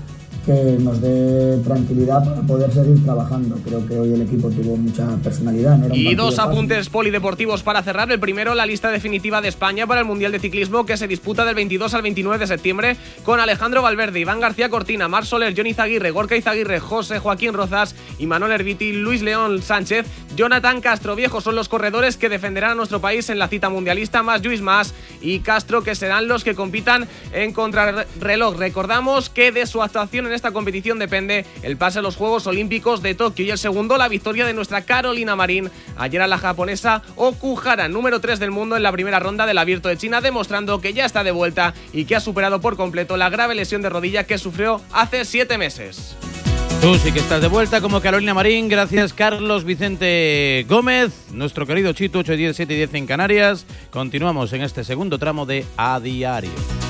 que nos dé tranquilidad para poder seguir trabajando. Creo que hoy el equipo tuvo mucha personalidad. No era un y dos fácil. apuntes polideportivos para cerrar. El primero, la lista definitiva de España para el Mundial de Ciclismo, que se disputa del veintidós al veintinueve de septiembre, con Alejandro Valverde, Iván García Cortina, Marc Soler, Johnny Izaguirre, Gorka Izaguirre, José Joaquín Rozas y Manuel Erviti, Luis León Sánchez, Jonathan Castroviejo. Son los corredores que defenderán a nuestro país en la cita mundialista, más Lluís Mas y Castro, que serán los que compitan en contrarreloj. Recordamos que de su actuación en esta competición depende el pase a los Juegos Olímpicos de Tokio, y el segundo, la victoria de nuestra Carolina Marín ayer a la japonesa Okuhara, número tres del mundo en la primera ronda del Abierto de China, demostrando que ya está de vuelta y que ha superado por completo la grave lesión de rodilla que sufrió hace siete meses. Tú sí que estás de vuelta como Carolina Marín. Gracias, Carlos Vicente Gómez. Nuestro querido Chito, ocho y diez, siete y diez en Canarias. Continuamos en este segundo tramo de A Diario.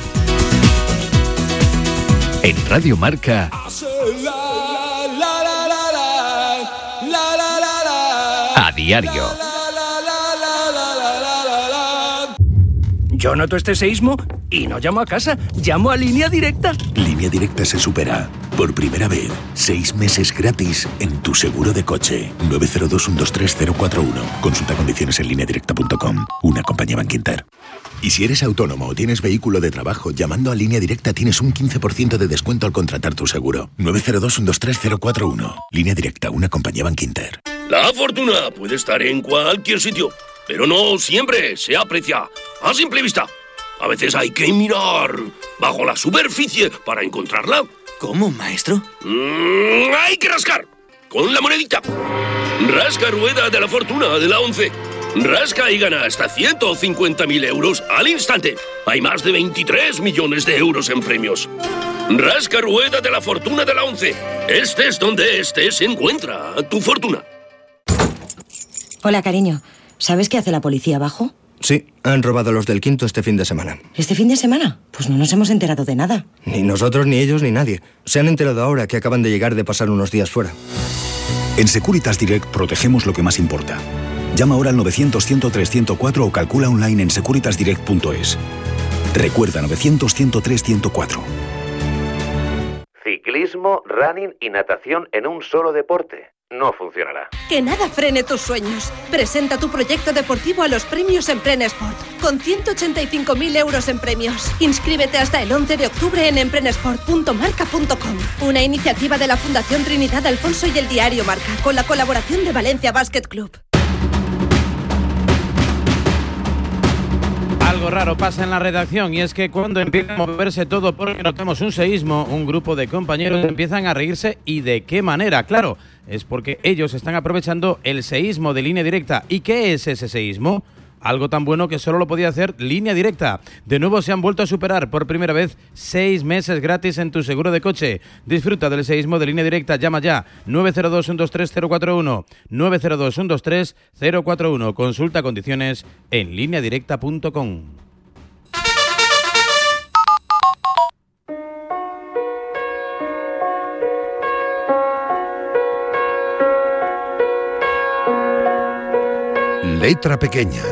En Radio Marca, A Diario. Yo noto este seísmo y no llamo a casa, llamo a Línea Directa. Línea Directa se supera. Por primera vez, seis meses gratis en tu seguro de coche. nueve cero dos, uno dos tres, cero cuatro uno. Consulta condiciones en línea directa punto com. Una compañía Bankinter. Y si eres autónomo o tienes vehículo de trabajo, llamando a Línea Directa tienes un quince por ciento de descuento al contratar tu seguro. nueve cero dos, uno dos tres, cero cuatro uno. Línea Directa, una compañía Bankinter. La fortuna puede estar en cualquier sitio, pero no siempre se aprecia a simple vista. A veces hay que mirar bajo la superficie para encontrarla. ¿Cómo, maestro? Mm, hay que rascar con la monedita. Rasca rueda de la fortuna de la once. Rasca y gana hasta ciento cincuenta mil euros al instante. Hay más de veintitrés millones de euros en premios. Rasca rueda de la fortuna de la once. Estés donde estés, encuentra tu fortuna. Hola, cariño. ¿Sabes qué hace la policía abajo? Sí, han robado los del quinto este fin de semana. ¿Este fin de semana? Pues no nos hemos enterado de nada. Ni nosotros, ni ellos, ni nadie. Se han enterado ahora que acaban de llegar de pasar unos días fuera. En Securitas Direct protegemos lo que más importa. Llama ahora al novecientos, cien, tres cero cuatro o calcula online en securitas direct punto es. Recuerda novecientos, cien, tres cero cuatro. Ciclismo, running y natación en un solo deporte. No funcionará. Que nada frene tus sueños. Presenta tu proyecto deportivo a los premios Empren Sport, con ciento ochenta y cinco mil euros en premios. Inscríbete hasta el once de octubre en emprenesport punto marca punto com. Una iniciativa de la Fundación Trinidad Alfonso y el diario Marca, con la colaboración de Valencia Basket Club. Algo raro pasa en la redacción, y es que cuando empieza a moverse todo porque notamos un seísmo, un grupo de compañeros empiezan a reírse. ¿Y de qué manera? Claro, es porque ellos están aprovechando el seísmo de Línea Directa. ¿Y qué es ese seísmo? Algo tan bueno que solo lo podía hacer Línea Directa. De nuevo se han vuelto a superar por primera vez seis meses gratis en tu seguro de coche. Disfruta del seísmo de Línea Directa. Llama ya nueve cero dos, uno dos tres, cero cuatro uno. nueve cero dos, uno dos tres, cero cuatro uno. Consulta condiciones en línea directa punto com. Letra pequeña.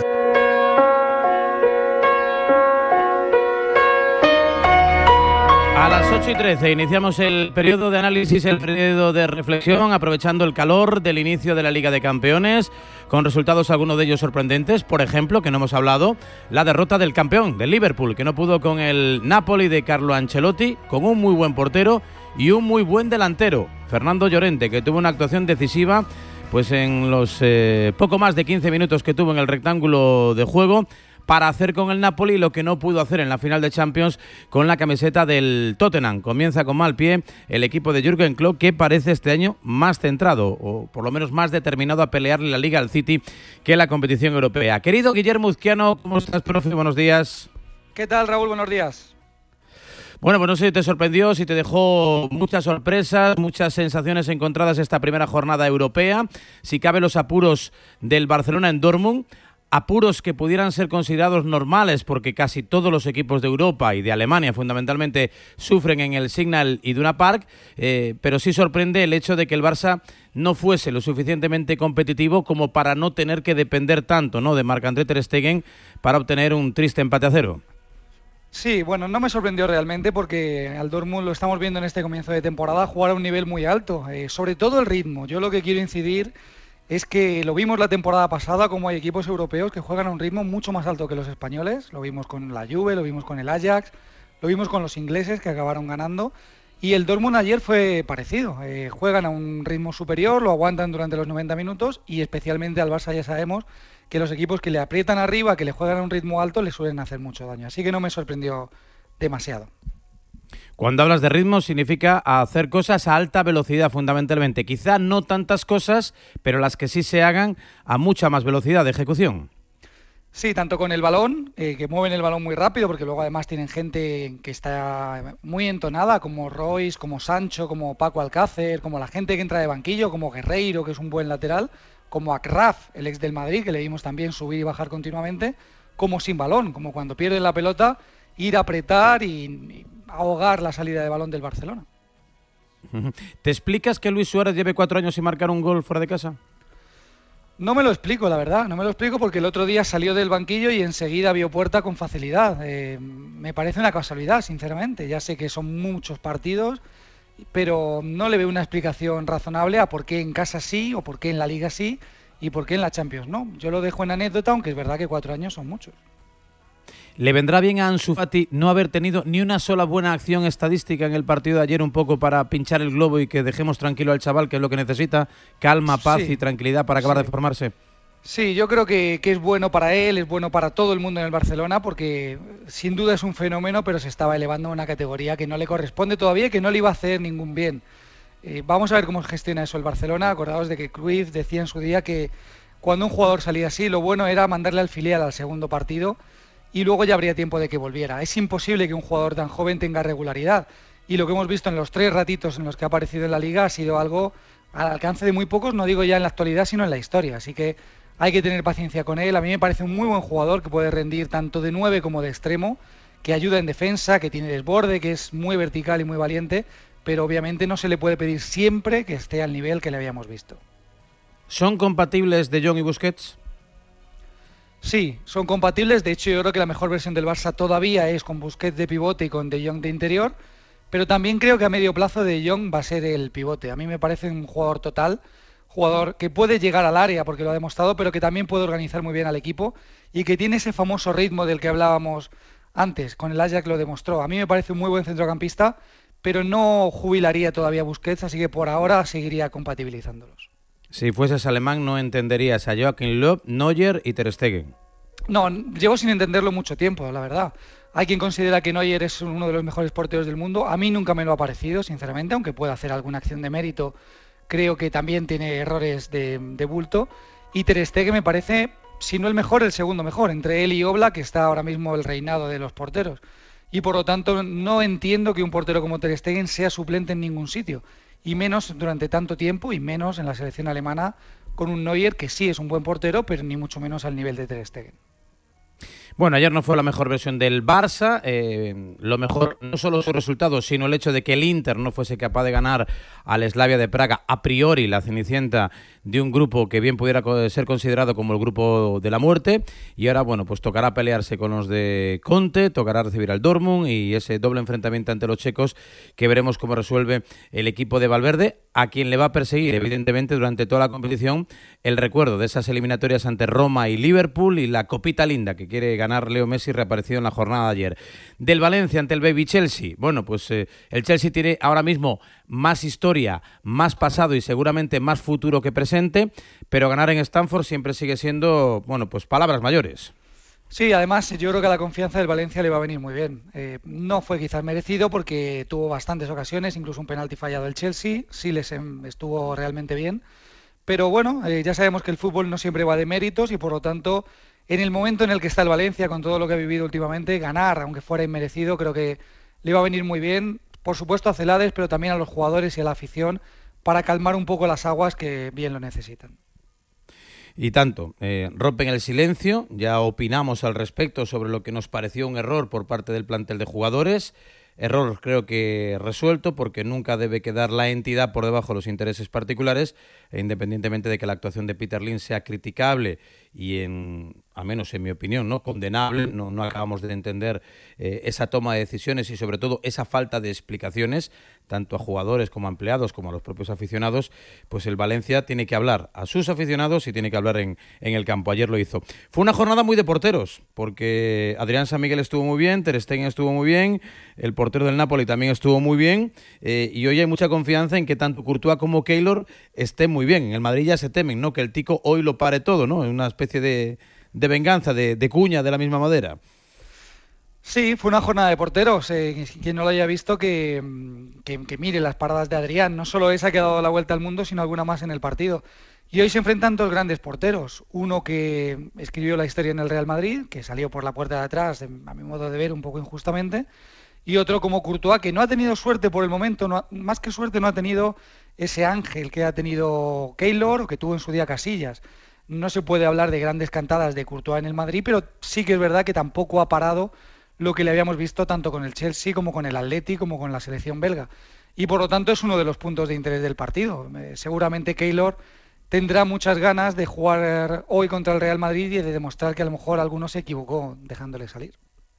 A las ocho y trece iniciamos el periodo de análisis, el periodo de reflexión, aprovechando el calor del inicio de la Liga de Campeones, con resultados algunos de ellos sorprendentes. Por ejemplo, que no hemos hablado, la derrota del campeón, del Liverpool, que no pudo con el Napoli de Carlo Ancelotti, con un muy buen portero y un muy buen delantero, Fernando Llorente, que tuvo una actuación decisiva pues en los eh, poco más de quince minutos que tuvo en el rectángulo de juego, para hacer con el Napoli lo que no pudo hacer en la final de Champions con la camiseta del Tottenham. Comienza con mal pie el equipo de Jürgen Klopp, que parece este año más centrado, o por lo menos más determinado a pelearle la Liga al City que la competición europea. Querido Guillermo Uzquiano, ¿cómo estás, profe? Buenos días. ¿Qué tal, Raúl? Buenos días. Bueno, pues no sé si te sorprendió, si te dejó muchas sorpresas, muchas sensaciones encontradas esta primera jornada europea, si cabe los apuros del Barcelona en Dortmund, apuros que pudieran ser considerados normales porque casi todos los equipos de Europa y de Alemania fundamentalmente sufren en el Signal Iduna Park, eh, pero sí sorprende el hecho de que el Barça no fuese lo suficientemente competitivo como para no tener que depender tanto, ¿no?, de Marc-André ter Stegen para obtener un triste empate a cero. Sí, bueno, no me sorprendió realmente porque al Dortmund lo estamos viendo en este comienzo de temporada jugar a un nivel muy alto, eh, sobre todo el ritmo. Yo lo que quiero incidir es que lo vimos la temporada pasada, como hay equipos europeos que juegan a un ritmo mucho más alto que los españoles. Lo vimos con la Juve, lo vimos con el Ajax, lo vimos con los ingleses que acabaron ganando. Y el Dortmund ayer fue parecido. Eh, juegan a un ritmo superior, lo aguantan durante los noventa minutos y especialmente al Barça ya sabemos que los equipos que le aprietan arriba, que le juegan a un ritmo alto, le suelen hacer mucho daño. Así que no me sorprendió demasiado. Cuando hablas de ritmo significa hacer cosas a alta velocidad fundamentalmente. Quizá no tantas cosas, pero las que sí se hagan a mucha más velocidad de ejecución. Sí, tanto con el balón, eh, que mueven el balón muy rápido, porque luego además tienen gente que está muy entonada, como Royce, como Sancho, como Paco Alcácer, como la gente que entra de banquillo, como Guerreiro, que es un buen lateral, como Akraf, el ex del Madrid, que le vimos también subir y bajar continuamente, como sin balón, como cuando pierden la pelota, ir a apretar y, y ahogar la salida de balón del Barcelona. ¿Te explicas que Luis Suárez lleve cuatro años sin marcar un gol fuera de casa? No me lo explico, la verdad, no me lo explico porque el otro día salió del banquillo y enseguida vio puerta con facilidad. Eh, me parece una casualidad, sinceramente. Ya sé que son muchos partidos, pero no le veo una explicación razonable a por qué en casa sí, o por qué en la Liga sí, y por qué en la Champions no. Yo lo dejo en anécdota, aunque es verdad que cuatro años son muchos. ¿Le vendrá bien a Ansu Fati no haber tenido ni una sola buena acción estadística en el partido de ayer, un poco para pinchar el globo y que dejemos tranquilo al chaval, que es lo que necesita? Calma, paz sí. y tranquilidad para acabar sí. de formarse. Sí, yo creo que, que es bueno para él, es bueno para todo el mundo en el Barcelona, porque sin duda es un fenómeno, pero se estaba elevando a una categoría que no le corresponde todavía y que no le iba a hacer ningún bien. Eh, vamos a ver cómo gestiona eso el Barcelona. Acordaos de que Cruyff decía en su día que cuando un jugador salía así, lo bueno era mandarle al filial al segundo partido y luego ya habría tiempo de que volviera. Es imposible que un jugador tan joven tenga regularidad, y lo que hemos visto en los tres ratitos en los que ha aparecido en la Liga ha sido algo al alcance de muy pocos, no digo ya en la actualidad, sino en la historia. Así que hay que tener paciencia con él. A mí me parece un muy buen jugador que puede rendir tanto de nueve como de extremo, que ayuda en defensa, que tiene desborde, que es muy vertical y muy valiente, pero obviamente no se le puede pedir siempre que esté al nivel que le habíamos visto. ¿Son compatibles De Jong y Busquets? Sí, son compatibles. De hecho, yo creo que la mejor versión del Barça todavía es con Busquets de pivote y con De Jong de interior, pero también creo que a medio plazo De Jong va a ser el pivote. A mí me parece un jugador total, jugador que puede llegar al área porque lo ha demostrado, pero que también puede organizar muy bien al equipo y que tiene ese famoso ritmo del que hablábamos antes. Con el Ajax lo demostró. A mí me parece un muy buen centrocampista, pero no jubilaría todavía a Busquets, así que por ahora seguiría compatibilizándolos. Si fueses alemán no entenderías a Joachim Löw, Neuer y Ter Stegen. No, llevo sin entenderlo mucho tiempo, la verdad. Hay quien considera que Neuer es uno de los mejores porteros del mundo. A mí nunca me lo ha parecido, sinceramente, aunque pueda hacer alguna acción de mérito. Creo que también tiene errores de, de bulto. Y Ter Stegen me parece, si no el mejor, el segundo mejor. Entre él y Oblak, que está ahora mismo el reinado de los porteros. Y por lo tanto no entiendo que un portero como Ter Stegen sea suplente en ningún sitio. Y menos durante tanto tiempo, y menos en la selección alemana, con un Neuer que sí es un buen portero, pero ni mucho menos al nivel de Ter Stegen. Bueno, ayer no fue la mejor versión del Barça, eh, lo mejor no solo su resultado, sino el hecho de que el Inter no fuese capaz de ganar al Slavia de Praga, a priori la cenicienta de un grupo que bien pudiera ser considerado como el grupo de la muerte, y ahora, bueno, pues tocará pelearse con los de Conte, tocará recibir al Dortmund y ese doble enfrentamiento ante los checos que veremos cómo resuelve el equipo de Valverde, a quien le va a perseguir, evidentemente, durante toda la competición el recuerdo de esas eliminatorias ante Roma y Liverpool y la copita linda que quiere ganar Leo Messi, reaparecido en la jornada de ayer. Del Valencia ante el Baby Chelsea. Bueno, pues eh, el Chelsea tiene ahora mismo más historia, más pasado y seguramente más futuro que presente, pero ganar en Stamford siempre sigue siendo, bueno, pues palabras mayores. Sí, además yo creo que la confianza del Valencia le va a venir muy bien. Eh, no fue quizás merecido porque tuvo bastantes ocasiones, incluso un penalti fallado el Chelsea, sí les estuvo realmente bien, pero bueno, eh, ya sabemos que el fútbol no siempre va de méritos y por lo tanto, en el momento en el que está el Valencia, con todo lo que ha vivido últimamente, ganar, aunque fuera inmerecido, creo que le va a venir muy bien, por supuesto a Celades, pero también a los jugadores y a la afición, para calmar un poco las aguas que bien lo necesitan. Y tanto, eh, rompen el silencio, ya opinamos al respecto sobre lo que nos pareció un error por parte del plantel de jugadores, error creo que resuelto porque nunca debe quedar la entidad por debajo de los intereses particulares, e independientemente de que la actuación de Peter Lim sea criticable y en a menos en mi opinión, ¿no? Condenable, no, no acabamos de entender eh, esa toma de decisiones y sobre todo esa falta de explicaciones, tanto a jugadores como a empleados, como a los propios aficionados. Pues el Valencia tiene que hablar a sus aficionados y tiene que hablar en, en el campo. Ayer lo hizo. Fue una jornada muy de porteros, porque Adrián San Miguel estuvo muy bien, Ter Stegen estuvo muy bien, el portero del Napoli también estuvo muy bien, eh, y hoy hay mucha confianza en que tanto Courtois como Keylor estén muy bien. En el Madrid ya se temen, ¿no?, que el Tico hoy lo pare todo, ¿no? En una especie de de venganza, de, de cuña de la misma madera. Sí, fue una jornada de porteros. Eh, quien no lo haya visto, que, que, que mire las paradas de Adrián. No solo esa que ha dado la vuelta al mundo, sino alguna más en el partido. Y hoy se enfrentan dos grandes porteros. Uno que escribió la historia en el Real Madrid, que salió por la puerta de atrás, a mi modo de ver, un poco injustamente. Y otro como Courtois, que no ha tenido suerte por el momento. No ha, más que suerte, no ha tenido ese ángel que ha tenido Keylor o que tuvo en su día Casillas. No se puede hablar de grandes cantadas de Courtois en el Madrid, pero sí que es verdad que tampoco ha parado lo que le habíamos visto tanto con el Chelsea como con el Atleti como con la selección belga. Y por lo tanto es uno de los puntos de interés del partido. Eh, seguramente Keylor tendrá muchas ganas de jugar hoy contra el Real Madrid y de demostrar que a lo mejor alguno se equivocó dejándole salir.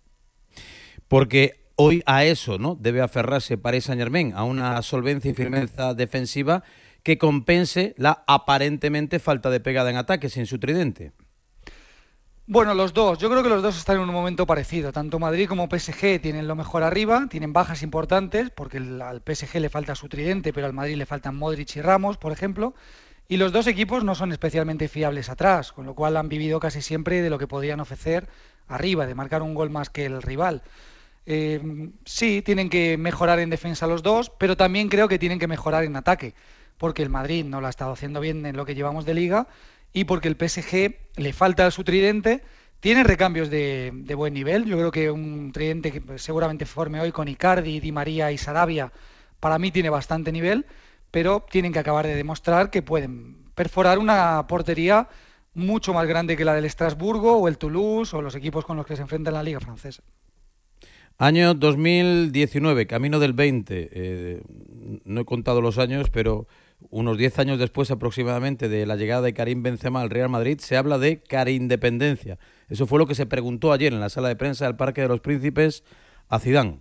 Porque hoy a eso, ¿no?, debe aferrarse Paris Saint-Germain, a una solvencia y firmeza defensiva que compense la aparentemente falta de pegada en ataque sin su tridente. Bueno, los dos. Yo creo que los dos están en un momento parecido. Tanto Madrid como P S G tienen lo mejor arriba, tienen bajas importantes, porque al P S G le falta su tridente, pero al Madrid le faltan Modric y Ramos, por ejemplo. Y los dos equipos no son especialmente fiables atrás, con lo cual han vivido casi siempre de lo que podían ofrecer arriba, de marcar un gol más que el rival. Eh, sí, tienen que mejorar en defensa los dos, pero también creo que tienen que mejorar en ataque, porque el Madrid no lo ha estado haciendo bien en lo que llevamos de Liga y porque el P S G le falta su tridente. Tiene recambios de, de buen nivel. Yo creo que un tridente que seguramente forme hoy con Icardi, Di María y Sarabia, para mí tiene bastante nivel, pero tienen que acabar de demostrar que pueden perforar una portería mucho más grande que la del Estrasburgo o el Toulouse o los equipos con los que se enfrenta en la Liga francesa. Año dos mil diecinueve, camino del veinte. Eh, no he contado los años, pero unos diez años después aproximadamente de la llegada de Karim Benzema al Real Madrid, se habla de carindependencia. Eso fue lo que se preguntó ayer en la sala de prensa del Parque de los Príncipes a Zidane.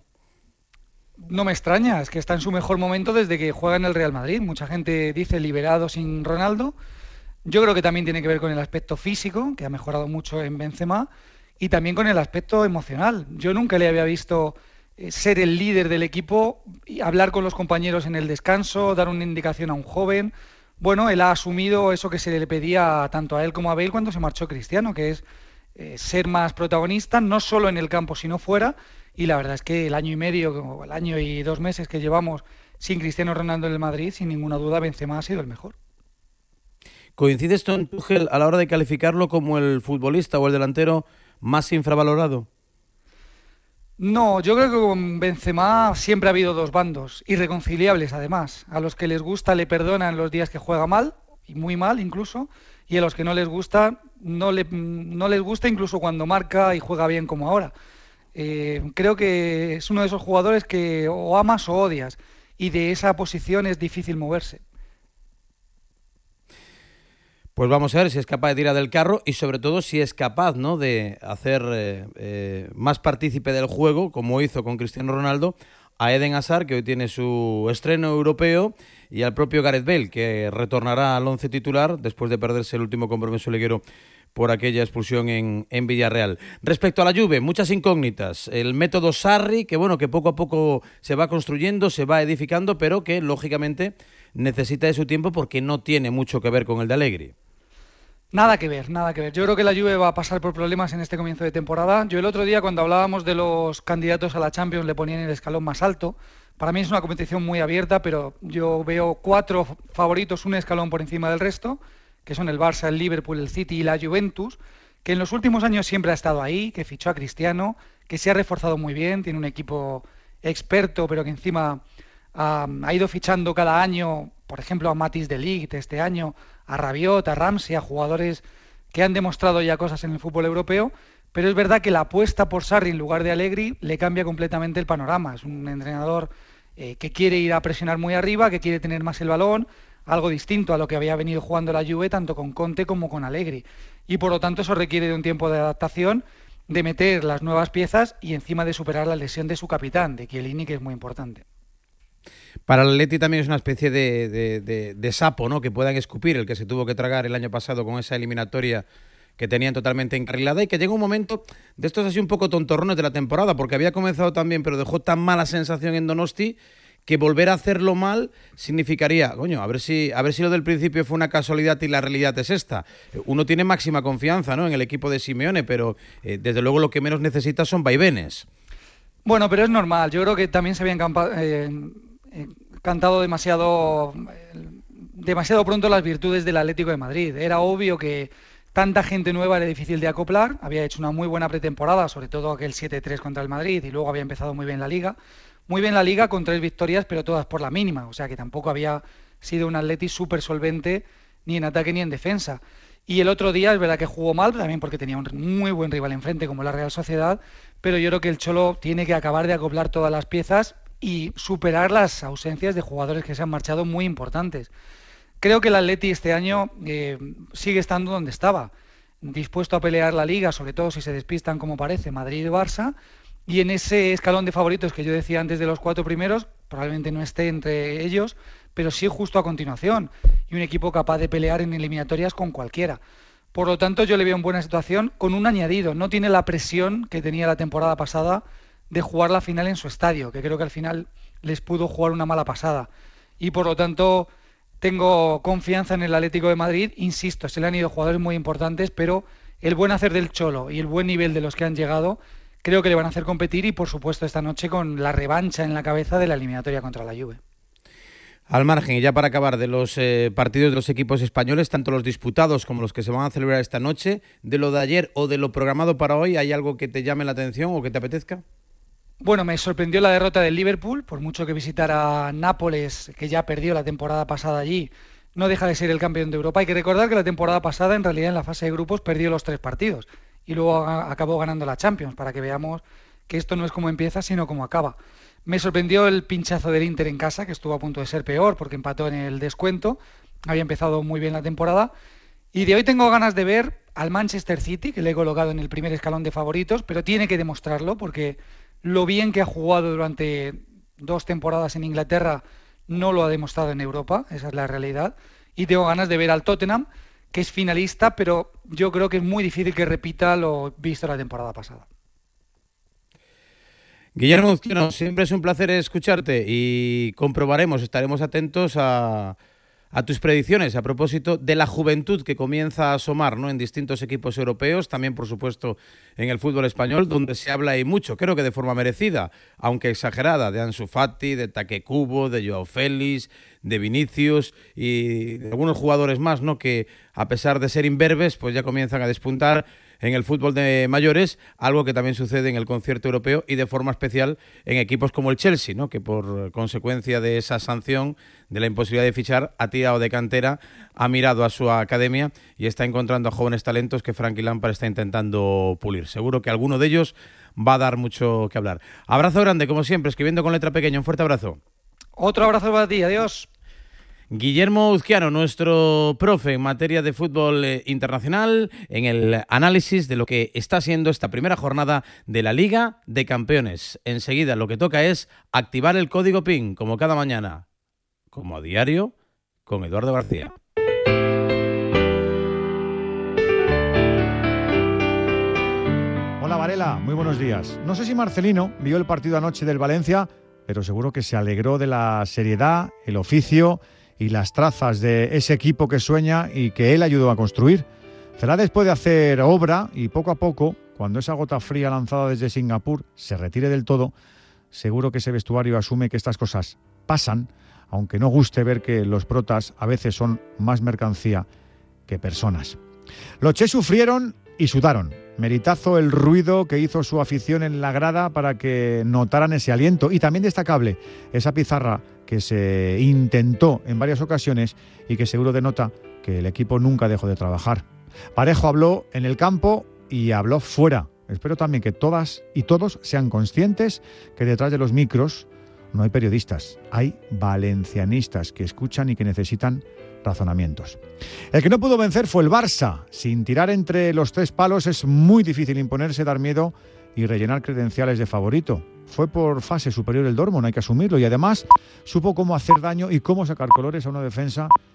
No me extraña, es que está en su mejor momento desde que juega en el Real Madrid. Mucha gente dice liberado sin Ronaldo. Yo creo que también tiene que ver con el aspecto físico, que ha mejorado mucho en Benzema, y también con el aspecto emocional. Yo nunca le había visto eh, ser el líder del equipo, y hablar con los compañeros en el descanso, dar una indicación a un joven. Bueno, él ha asumido eso que se le pedía tanto a él como a Bale cuando se marchó Cristiano, que es eh, ser más protagonista, no solo en el campo sino fuera. Y la verdad es que el año y medio, el año y dos meses que llevamos sin Cristiano Ronaldo en el Madrid, sin ninguna duda Benzema ha sido el mejor. ¿Coincides con Tuchel a la hora de calificarlo como el futbolista o el delantero más infravalorado? No, yo creo que con Benzema siempre ha habido dos bandos, irreconciliables además. A los que les gusta le perdonan los días que juega mal, y muy mal incluso, y a los que no les gusta, no, le, no les gusta incluso cuando marca y juega bien como ahora. Eh, creo que es uno de esos jugadores que o amas o odias, y de esa posición es difícil moverse. Pues vamos a ver si es capaz de tirar del carro y sobre todo si es capaz, ¿no?, de hacer eh, eh, más partícipe del juego, como hizo con Cristiano Ronaldo, a Eden Hazard, que hoy tiene su estreno europeo, y al propio Gareth Bale, que retornará al once titular después de perderse el último compromiso liguero por aquella expulsión en, en Villarreal. Respecto a la Juve, muchas incógnitas. El método Sarri, que bueno, que poco a poco se va construyendo, se va edificando, pero que lógicamente necesita de su tiempo porque no tiene mucho que ver con el de Allegri. Nada que ver, nada que ver. Yo creo que la Juve va a pasar por problemas en este comienzo de temporada. Yo el otro día, cuando hablábamos de los candidatos a la Champions, le ponían el escalón más alto. Para mí es una competición muy abierta, pero yo veo cuatro favoritos, un escalón por encima del resto, que son el Barça, el Liverpool, el City y la Juventus, que en los últimos años siempre ha estado ahí, que fichó a Cristiano, que se ha reforzado muy bien, tiene un equipo experto, pero que encima ha, ha ido fichando cada año, por ejemplo, a Matthijs de Ligt este año, a Rabiot, a Ramsey, a jugadores que han demostrado ya cosas en el fútbol europeo, pero es verdad que la apuesta por Sarri en lugar de Allegri le cambia completamente el panorama. Es un entrenador eh, que quiere ir a presionar muy arriba, que quiere tener más el balón, algo distinto a lo que había venido jugando la Juve, tanto con Conte como con Allegri. Y por lo tanto eso requiere de un tiempo de adaptación, de meter las nuevas piezas y encima de superar la lesión de su capitán, de Chiellini, que es muy importante. Para el Atleti también es una especie de, de, de, de sapo, ¿no?, que puedan escupir, el que se tuvo que tragar el año pasado con esa eliminatoria que tenían totalmente encarrilada, y que llega un momento de estos así un poco tontorrones de la temporada, porque había comenzado tan bien, pero dejó tan mala sensación en Donosti, que volver a hacerlo mal significaría, coño, a ver si a ver si lo del principio fue una casualidad y la realidad es esta. Uno tiene máxima confianza, ¿no?, en el equipo de Simeone, pero eh, desde luego lo que menos necesita son vaivenes. Bueno, pero es normal. Yo creo que también se habían campa- eh, eh, cantado demasiado, eh, demasiado pronto las virtudes del Atlético de Madrid. Era obvio que tanta gente nueva era difícil de acoplar. Había hecho una muy buena pretemporada, sobre todo aquel siete tres contra el Madrid, y luego había empezado muy bien la Liga. Muy bien la Liga con tres victorias, pero todas por la mínima. O sea que tampoco había sido un Atleti súper solvente ni en ataque ni en defensa. Y el otro día es verdad que jugó mal, también porque tenía un muy buen rival enfrente como la Real Sociedad, pero yo creo que el Cholo tiene que acabar de acoplar todas las piezas y superar las ausencias de jugadores que se han marchado muy importantes. Creo que el Atleti este año eh, sigue estando donde estaba, dispuesto a pelear la Liga, sobre todo si se despistan como parece Madrid y Barça, y en ese escalón de favoritos que yo decía antes de los cuatro primeros, probablemente no esté entre ellos, pero sí justo a continuación, y un equipo capaz de pelear en eliminatorias con cualquiera. Por lo tanto, yo le veo en buena situación, con un añadido: no tiene la presión que tenía la temporada pasada de jugar la final en su estadio, que creo que al final les pudo jugar una mala pasada, y por lo tanto tengo confianza en el Atlético de Madrid. Insisto, se le han ido jugadores muy importantes, pero el buen hacer del Cholo y el buen nivel de los que han llegado creo que le van a hacer competir, y por supuesto esta noche con la revancha en la cabeza de la eliminatoria contra la Juve. Al margen, y ya para acabar, de los eh, partidos de los equipos españoles, tanto los disputados como los que se van a celebrar esta noche, de lo de ayer o de lo programado para hoy, ¿hay algo que te llame la atención o que te apetezca? Bueno, me sorprendió la derrota del Liverpool, por mucho que visitara Nápoles, que ya perdió la temporada pasada allí, no deja de ser el campeón de Europa. Hay que recordar que la temporada pasada, en realidad en la fase de grupos, perdió los tres partidos y luego acabó ganando la Champions, para que veamos que esto no es como empieza, sino como acaba. Me sorprendió el pinchazo del Inter en casa, que estuvo a punto de ser peor porque empató en el descuento. Había empezado muy bien la temporada. Y de hoy tengo ganas de ver al Manchester City, que le he colocado en el primer escalón de favoritos, pero tiene que demostrarlo, porque lo bien que ha jugado durante dos temporadas en Inglaterra no lo ha demostrado en Europa, esa es la realidad. Y tengo ganas de ver al Tottenham, que es finalista, pero yo creo que es muy difícil que repita lo visto la temporada pasada. Guillermo Uzquiano, siempre es un placer escucharte y comprobaremos, estaremos atentos a, a tus predicciones a propósito de la juventud que comienza a asomar, ¿no?, en distintos equipos europeos, también por supuesto en el fútbol español, donde se habla y mucho, creo que de forma merecida, aunque exagerada, de Ansu Fati, de Taque Kubo, de Joao Félix, de Vinicius y de algunos jugadores más, ¿no?, que a pesar de ser imberbes, pues ya comienzan a despuntar en el fútbol de mayores, algo que también sucede en el concierto europeo y de forma especial en equipos como el Chelsea, ¿no?, que por consecuencia de esa sanción, de la imposibilidad de fichar, ha tirado de cantera, ha mirado a su academia y está encontrando a jóvenes talentos que Frankie Lampard está intentando pulir. Seguro que alguno de ellos va a dar mucho que hablar. Abrazo grande, como siempre, escribiendo con letra pequeña. Un fuerte abrazo. Otro abrazo para ti, adiós. Guillermo Uzquiano, nuestro profe en materia de fútbol eh, internacional, en el análisis de lo que está siendo esta primera jornada de la Liga de Campeones. Enseguida lo que toca es activar el código P I N, como cada mañana, como a diario, con Eduardo García. Hola Varela, muy buenos días. No sé si Marcelino vio el partido anoche del Valencia, pero seguro que se alegró de la seriedad, el oficio y las trazas de ese equipo que sueña y que él ayudó a construir. Será después de hacer obra y poco a poco, cuando esa gota fría lanzada desde Singapur se retire del todo, seguro que ese vestuario asume que estas cosas pasan, aunque no guste ver que los protas a veces son más mercancía que personas. Los Che sufrieron y sudaron. Meritazo el ruido que hizo su afición en la grada para que notaran ese aliento, y también destacable esa pizarra que se intentó en varias ocasiones y que seguro denota que el equipo nunca dejó de trabajar. Parejo habló en el campo y habló fuera. Espero también que todas y todos sean conscientes que detrás de los micros no hay periodistas, hay valencianistas que escuchan y que necesitan razonamientos. El que no pudo vencer fue el Barça. Sin tirar entre los tres palos es muy difícil imponerse, dar miedo y rellenar credenciales de favorito. Fue por fase superior el Dortmund, hay que asumirlo, y además supo cómo hacer daño y cómo sacar colores a una defensa